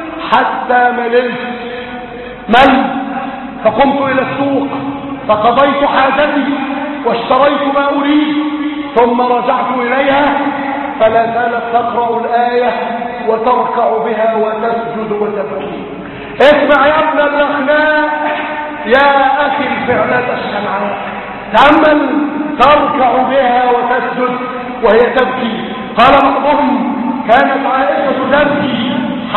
حتى مللت. مل فقمت إلى السوق فقضيت حاجتي واشتريت ما أريد ثم رجعت إليها فلا زالت تقرأ الآية وتركع بها وتسجد وتبكي. اسمع يا ابن الأخلاق يا أخي الفعلة الشمعاء، تأمل، تركع بها وتسجد وهي تبكي. قال بعضهم كانت عائشة تبكي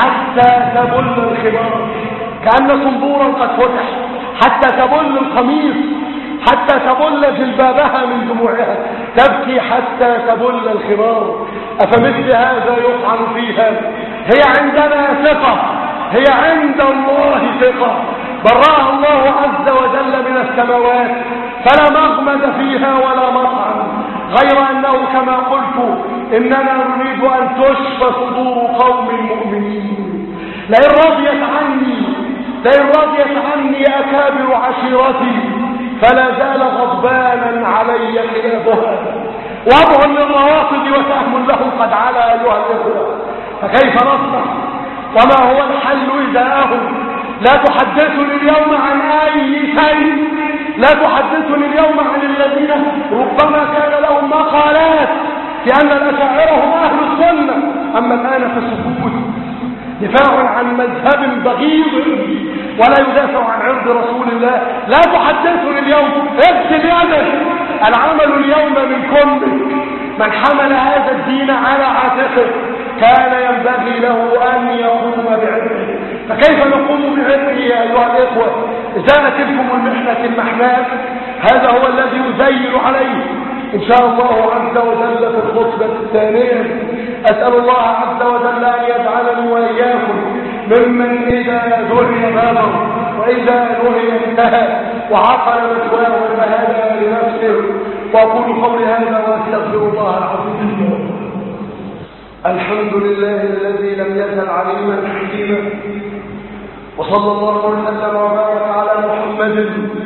حتى تبل الخمار، كأن صنبورا قد فتح، حتى تبل القميص، حتى تبل جلبابها من دموعها، تبكي حتى تبل الخمار. أفمثل هذا يطعن فيها؟ هي عندنا ثقة، هي عند الله ثقة، برأها الله عز وجل من السماوات فلا مغمد فيها ولا مطعن، غير أنه كما قلت إننا نريد أن تشفى صدور قوم مؤمنين. لئن رضيت عني لئن رضيت عني أكابر عشيرتي فلا زال غضبانا علي خلافها. وضع للروافض وسهم لهم قد علا أيها الإخوة، فكيف نصنع؟ وما هو الحل إزاءهم؟ لا تحدثني اليوم عن أي شيء، لا تحدثني اليوم عن الذين ربما كان لهم مقالات في أن الأشاعرة هم أهل السنة، أما الآن فسكوت، دفاع عن مذهب بغيض ولا يدافع عن عرض رسول الله. لا تحدثني اليوم، اغسل يدك، العمل اليوم من كل من حمل هذا الدين على عاتقه كان ينبغي له أن يقوم بعلمه. فكيف نقوم بعلمه يا أيها الإخوة؟ إذا تلكم المحنة المحنات هذا هو الذي يزين عليه إن شاء الله عز وجل في الخطبة الثانية. أسأل الله عز وجل أن يجعلني وإياكم ممن إذا دعي بابه وإذا نهي انتهى وعقل مثواه فهدى لنفسه. وأقول قولي هذا وأستغفر الله العظيم. الحمد لله الذي لم يزل عليما حكيما، وصلى الله وسلم وبارك على محمد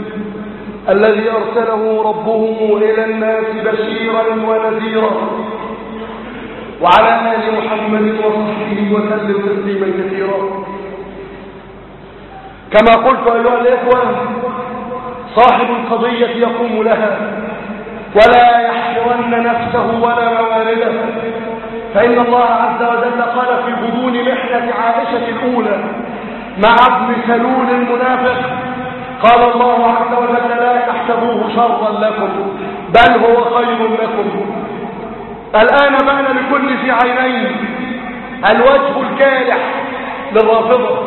الذي أرسله ربه إلى الناس بشيرا ونذيرا، وعلى آل محمد وصحبه وسلم تسليما كثيرا. كما قلت أيها الإخوة، صاحب القضية يقوم لها ولا يحقرن نفسه ولا موارده، فإن الله عز وجل قال في غضون محنة عائشة الأولى مع ابن سلول المنافق، قال الله عز وجل لا تحسبوه شرا لكم بل هو خير لكم. الآن بان لكل ذي عينين الوجه الكالح للرافضة،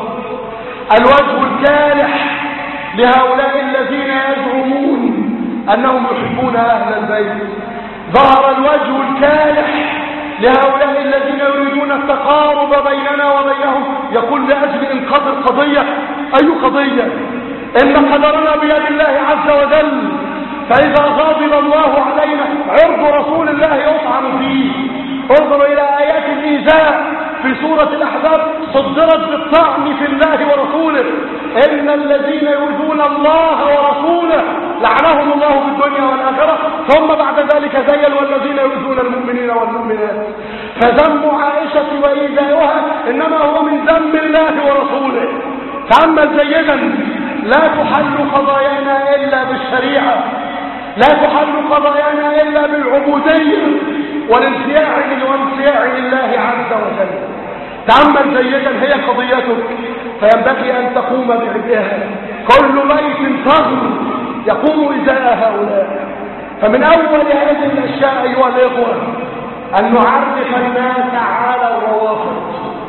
الوجه الكالح لهؤلاء الذين يزعمون أنهم يحبون أهل البيت، ظهر الوجه الكالح لهؤلاء الذين يريدون التقارب بيننا وبينهم. يقول لأجل إنقاذ القضية، أي قضية؟ إن قدرنا بيد الله عز وجل، فإذا غاضب الله علينا عرض رسول الله يطعن فيه. انظروا إلى آيات الإيذاء في سورة الأحزاب صدرت بالطعن في الله ورسوله. إن الذين يؤذون الله ورسوله لعنهم الله في الدنيا والآخرة ثم بعد ذلك زين والذين يؤذون المؤمنين والمؤمنات. فذم عائشة وإيذاؤها إنما هو من ذم الله ورسوله. تأمل جيدا، لا تحل قضايانا إلا بالشريعة، لا تحل قضايانا إلا بالعبودية والانسياع وانسياع لله عز وجل. تأمل جيدا، هي قضيتك فينبغي أن تقوم بعدها. كل بيت صغر يقوم إزاء هؤلاء. فمن أول هذه الأشياء أيها الإخوة أن نعرف الناس على الروافض،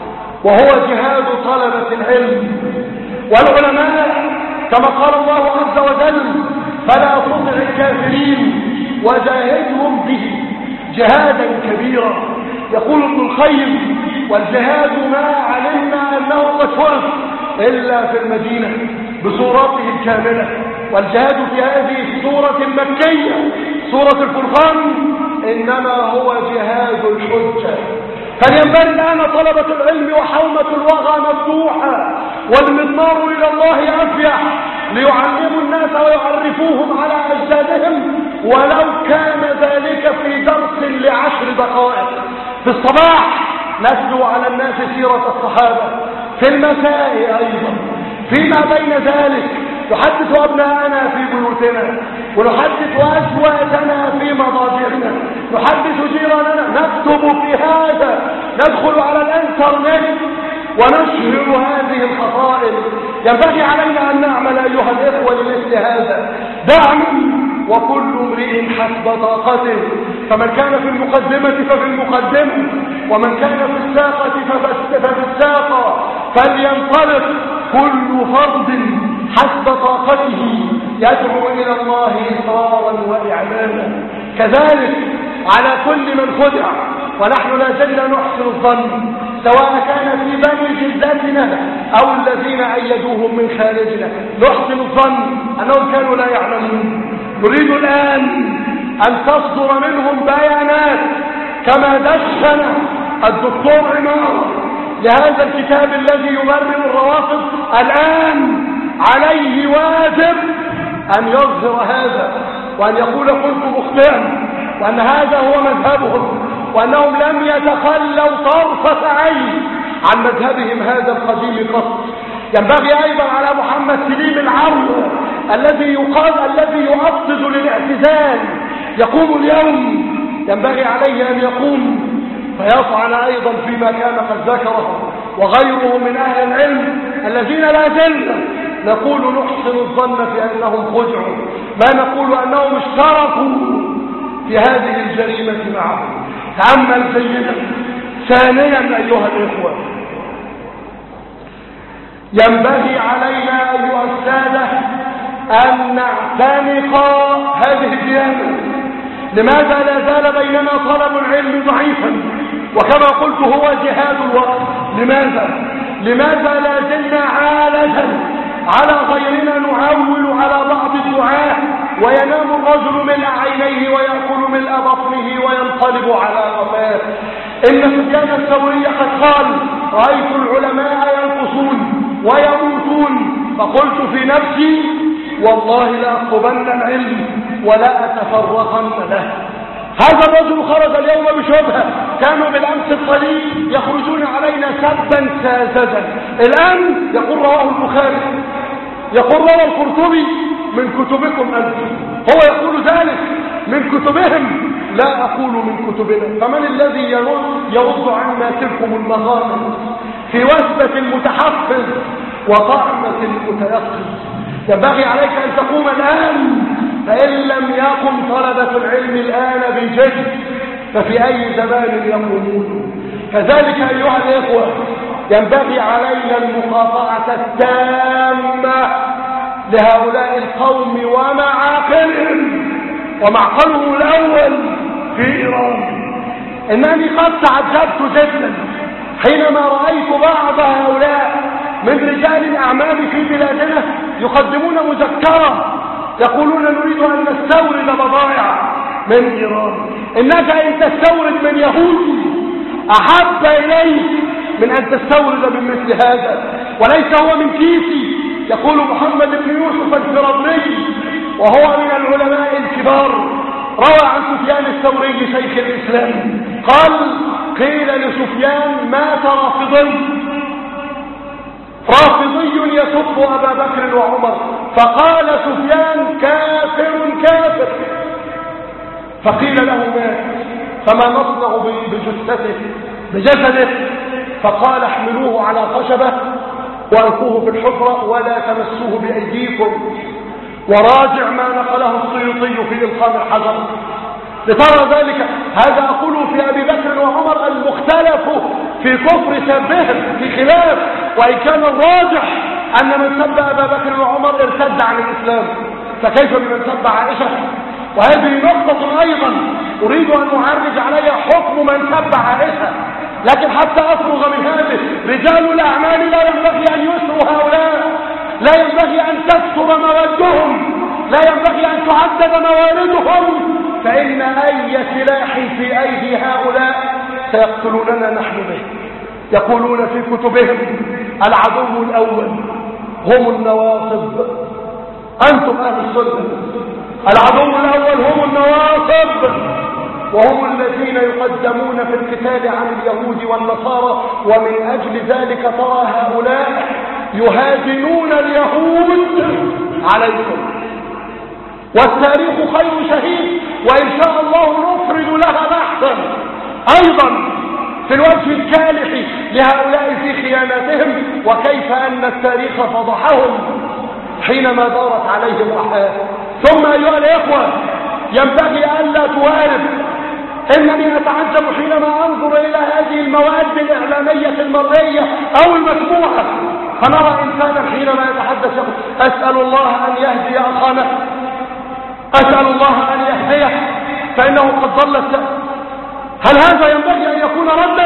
وهو جهاد طلبة العلم والعلماء كما قال الله عز وجل فلا تطع الكافرين وجاهدهم به جهادا كبيرا. يقول ابن القيم والجهاد ما علمنا أنه قد فرض إلا في المدينة بصورته الكاملة، والجهاد في هذه السورة المكية سورة الفرقان إنما هو جهاد الحجة. فلينبغي الآن طلبة العلم وحومة الوغى مفتوحة والمضمار إلى الله أفيح ليعلموا الناس ويعرفوهم على أجدادهم، ولو كان ذلك في درس لعشر دقائق. في الصباح نتلو على الناس سيرة الصحابة، في المساء أيضا. فيما بين ذلك نحدث أبناءنا في بيوتنا، ونحدث أزواجنا في مضاجعنا، نحدث جيراننا، نكتب في هذا، ندخل على الانترنت ونشهر هذه الخصائص. ينبغي علينا أن نعمل أيها الإخوة لمثل هذا. دعم وكل امرئ حسب طاقته، فمن كان في المقدمة ففي المقدمة، ومن كان في الساقة ففي الساقة، فلينطلق كل فرد حسب طاقته يدعو إلى الله إصرارا وإعلانا. كذلك على كل من خدع، ونحن لا زلنا نحسن الظن سواء كان في بني جلدتنا أو الذين أيدوهم من خارجنا، نحسن الظن أنهم كانوا لا يعلمون. نريد الآن أن تصدر منهم بيانات كما دشن الدكتور عمار لهذا الكتاب الذي يبرر الروافض. الآن عليه واجب أن يظهر هذا، وأن يقول كنت مخطئا، وأن هذا هو مذهبهم، وأنهم لم يتخلوا طرفة عين عن مذهبهم هذا القديم قط. ينبغي أيضا على محمد سليم العروة الذي يقال الذي يؤصد للاعتزال يقوم اليوم، ينبغي عليه أن يقوم فيطعن أيضا فيما كان قد ذكره، وغيره من أهل العلم الذين لا زلنا نقول نحسن الظن في أنهم خدعوا، ما نقول أنهم اشتركوا في هذه الجريمة معهم. تأمل سيدا. ثانيا أيها الإخوة، ينبغي علينا أيها السادة أن نعتنق هذه الديانة. لماذا لا زال بيننا طلب العلم ضعيفا؟ وكما قلت هو جهاد الوقت. لماذا؟ لماذا لا زلنا عالة على غيرنا نعول على بعض الدعاة، وينام الرجل ملء عينيه ويأكل ملء بطنه وينقلب على قفاه؟ إن سفيان الثوري قد قال: رأيت العلماء ينقصون ويموتون، فقلت في نفسي والله لا أقبلن العلم ولا أتفرقن له. هذا الرجل خرج اليوم بشبهة، كانوا بالأمس القليل يخرجون علينا سبا ساذجا، الآن يقول رواه البخاري، يقول رواه القرطبي من كتبكم أنتم، هو يقول ذلك من كتبهم، لا أقول من كتبنا. فمن الذي يرد, يرد عنا تلكم المغانم في وثبة المتحفظ وطعمة المتيقظ؟ ينبغي عليك أن تقوم الآن، فإن لم يقم طلبة العلم الآن بجد ففي أي زمان يقومون؟ كذلك أيها الإخوة ينبغي علينا المقاطعة التامة لهؤلاء القوم ومعاقلهم، ومعقلهم الأول في إيران. إنني قد تعجبت جدا حينما رأيت بعض هؤلاء من رجال الأعمال في بلادنا يقدمون مذكرة يقولون نريد أن نستورد بضائع من إيران. إنك إن تستورد من يهودي أحب إليك من أن تستورد من مثل هذا، وليس هو من كيسي. يقول محمد بن يوسف الفرابري وهو من العلماء الكبار، روى عن سفيان الثوري شيخ الإسلام قال: قيل لسفيان مات رافضي رافضي يسب أبا بكر وعمر، فقال سفيان: كافر كافر. فقيل له مات، فما نصنع بجثته بجسده؟ فقال: احملوه على خشبة وألقوه في الحفرة ولا تمسوه بأيديكم. وراجع ما نقله السيوطي في إلقام الحجر لترى ذلك. هذا أقوله في أبي بكر وعمر المختلف في كفر سبهم في خلاف، وإن كان الراجح أن من سب أبا بكر وعمر ارتد عن الإسلام، فكيف بمن سب عائشة؟ وهذه نقطة أيضا أريد أن أعرج عليها حكم من سب عائشة. لكن حتى أفرغ من هذه، رجال الأعمال لا ينبغي أن يسروا هؤلاء، لا ينبغي أن تكثر موادهم، لا ينبغي أن تعدد مواردهم، فإن أي سلاح في أيدي هؤلاء سيقتلوننا نحن به. يقولون في كتبهم: العدو الأول هم النواصب. أنتم أهل السنة، العدو الأول هم النواصب. وهم الذين يقدمون في القتال عن اليهود والنصارى، ومن أجل ذلك ترى هؤلاء يهاجمون اليهود عليكم. والتاريخ خير شهيد، وإن شاء الله نفرد لها بحثا أيضا في الوجه الكالح لهؤلاء في خياناتهم، وكيف أن التاريخ فضحهم حينما دارت عليهم الأحداث. ثم أيها الإخوة ينبغي ألا توارب. إنني أتعجب حينما أنظر إلى هذه المواد الإعلامية المرئية أو المسموعة، فنرى إنسانا حينما يتحدث يقول أسأل الله أن يهدي أخانا، أسأل الله أن يهديه فإنه قد ضل السبب. هل هذا ينبغي أن يكون ردا؟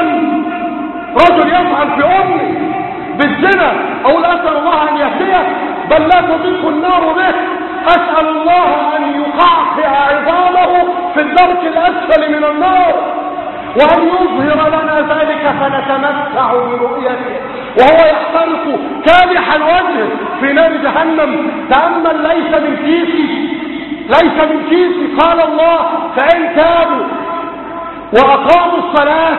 رجل يفعل في أمه بالزنا أقول أسأل الله أن يهديه، بل لا تضيق النار به. أسأل الله أن يقعقع عظامه في الدرك الأسفل من النار، وأن يظهر لنا ذلك فنتمتع برؤيته وهو يحترق كالح الوجه في نار جهنم. تأمل، ليس من كيسي، ليس من كيسي. قال الله فإن تابوا وأقاموا الصلاة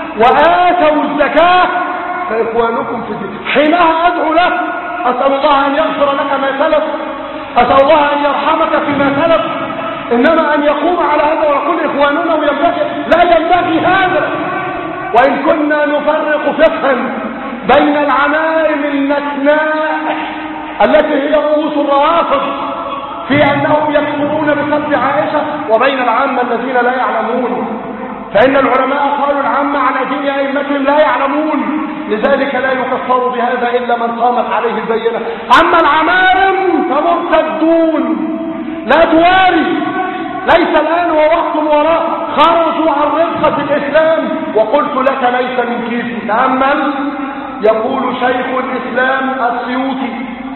وآتوا الزكاة فإخوانكم في الدين. حينها أدعو لك، أسأل الله أن يغفر لك ما سلف، أسأل الله أن يرحمك فيما سلف. إنما أن يقوم على هذا ويقول إخواننا وينبغي، لا ينبغي هذا. وإن كنا نفرق فقها بين العمائم النتناء التي هي رؤوس الروافض في أنهم يكفرون بسب عائشة، وبين العامة الذين لا يعلمون، فإن العلماء قالوا العامة على دين أئمتهم لا يعلمون، لذلك لا يكفر بهذا إلا من قامت عليه البينة. أما العمائم فمرتدون لا تواري، ليس الآن ووقت وراء، خرجوا عن رفقة الإسلام. وقلت لك ليس من كيسي. تأمل، يقول شيخ الإسلام السيوطي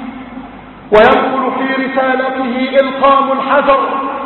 وينقل في رسالته إلقام الحجر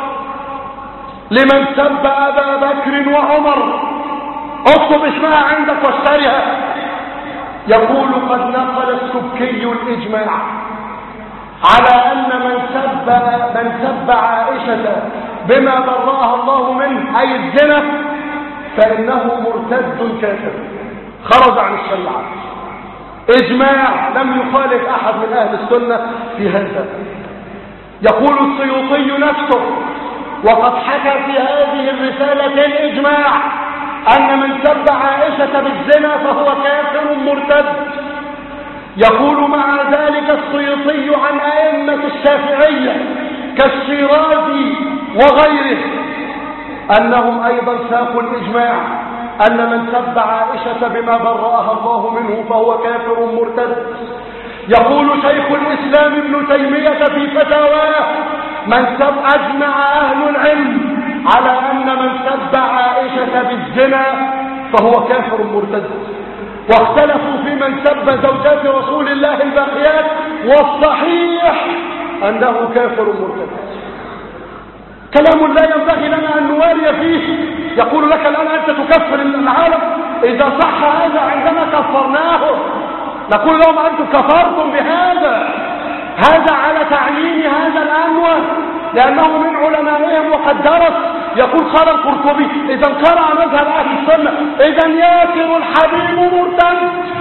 لمن سب أبا بكر وعمر، اكتب اسمها عندك واشتريها. يقول قد نقل السبكي الإجماع على أن من سب من سب عائشة بما برأها الله منه أي الزنا فإنه مرتد كافر، خرج عن الشريعة. إجماع لم يخالف أحد من أهل السنة في هذا. يقول السيوطي نفسه وقد حكى في هذه الرسالة الإجماع أن من سب عائشة بالزنا فهو كافر مرتد. يقول مع ذلك السيوطي عن أئمة الشافعية كالشيرازي وغيره أنهم أيضا ساقوا الإجماع أن من سب عائشة بما برأها الله منه فهو كافر مرتد. يقول شيخ الإسلام ابن تيمية في فتاواه من سب أجمع أهل العلم على أن من سب عائشة بالزنا فهو كافر مرتد، واختلفوا في من سب زوجات رسول الله الباقيات، والصحيح أنه كافر مرتد. كلام لا ينبغي لنا أن نواري فيه. يقول لك الآن أنت تكفر العالم، إذا صح هذا عندما كفرناه نقول لهم أنتم كفرتم بهذا، هذا على تعيين هذا الأنوى لأنه من علمائهم وقد درس. يقول قال القرطبي إذا قرأ مذهب أهل السنة إذا ياسر الحبيب مرتد،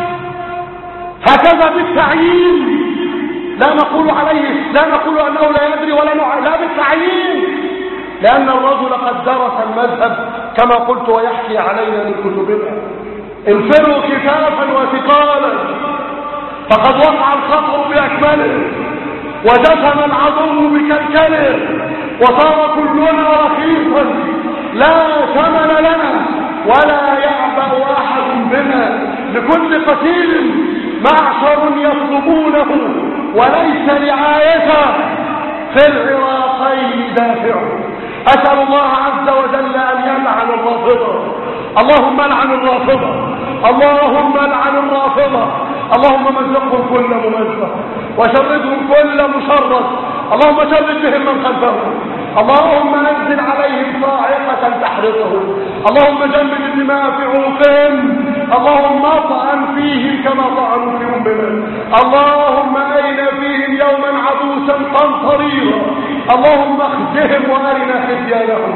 هكذا بالتعيين، لا نقول عليه، لا نقول أنه لا يدري ولا نعلم، لا بالتعيين، لأن الرجل قد درس المذهب كما قلت ويحكي علينا من كتبنا. انفروا كفافا وثقالا فقد وقع الخطر بأكمله ودفن العدو بكلكله وصار كلنا رخيصا لا ثمن لنا ولا يعبأ أحد بنا، لكل قتيل معشر يطلبونه وليس لعايته في العراقين دافع. أسأل الله عز وجل أن يلعن الرافضة، اللهم العن الرافضة، اللهم العن الرافضة، اللهم مزقهم كل ممزق وشردهم كل مشرد، اللهم شرد بهم من خلفهم، اللهم انزل عليهم صاعقة تحرقهم، اللهم جمد الدماء في عروقهم، اللهم اطعن فيهم كما طعنوا في امنا، اللهم أرنا فيهم يوما عبوسا قمطريرا، اللهم اخزهم وارنا خزيانهم،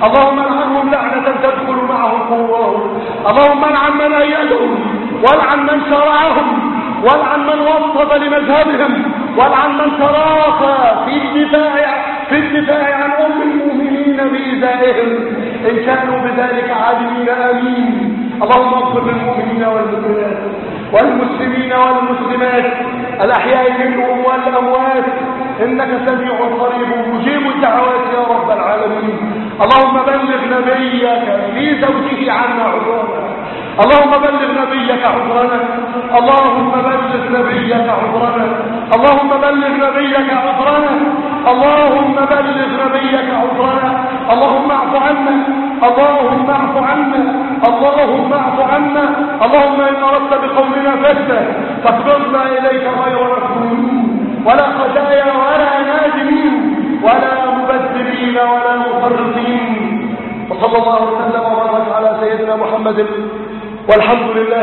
اللهم العنهم لعنة تدخل معهم قوهم، اللهم العن من أيدهم والعن من شرعهم والعن من وصف لمذهبهم والعن من تراخى في الدفاع في الدفاع عن أم المؤمنين بإيذائهم إن كانوا بذلك عالمين. آمين. اللهم اغفر للمؤمنين والمؤمنات والمسلمين والمسلمات الأحياء منهم والأموات إنك سميع قريب مجيب الدعوات يا رب العالمين. اللهم بلغ نبيك في زوجه عنا عذرنا، اللهم بلغ نبيك عذرنا، اللهم بلغ نبيك عذرنا، اللهم بلغ نبيك عذرنا، اللهم بلغ نبيك عذرنا، اللهم اعف عنا، اللهم اعف عنا، اللهم اعف عنا، اللهم إن أردت بقومنا فتنة فاقبضنا إليك غير مفتونين ولا خزايا ولا نادمين ولا مبذرين ولا مفرطين. وصلى الله وسلم وبارك على سيدنا محمد والحمد لله.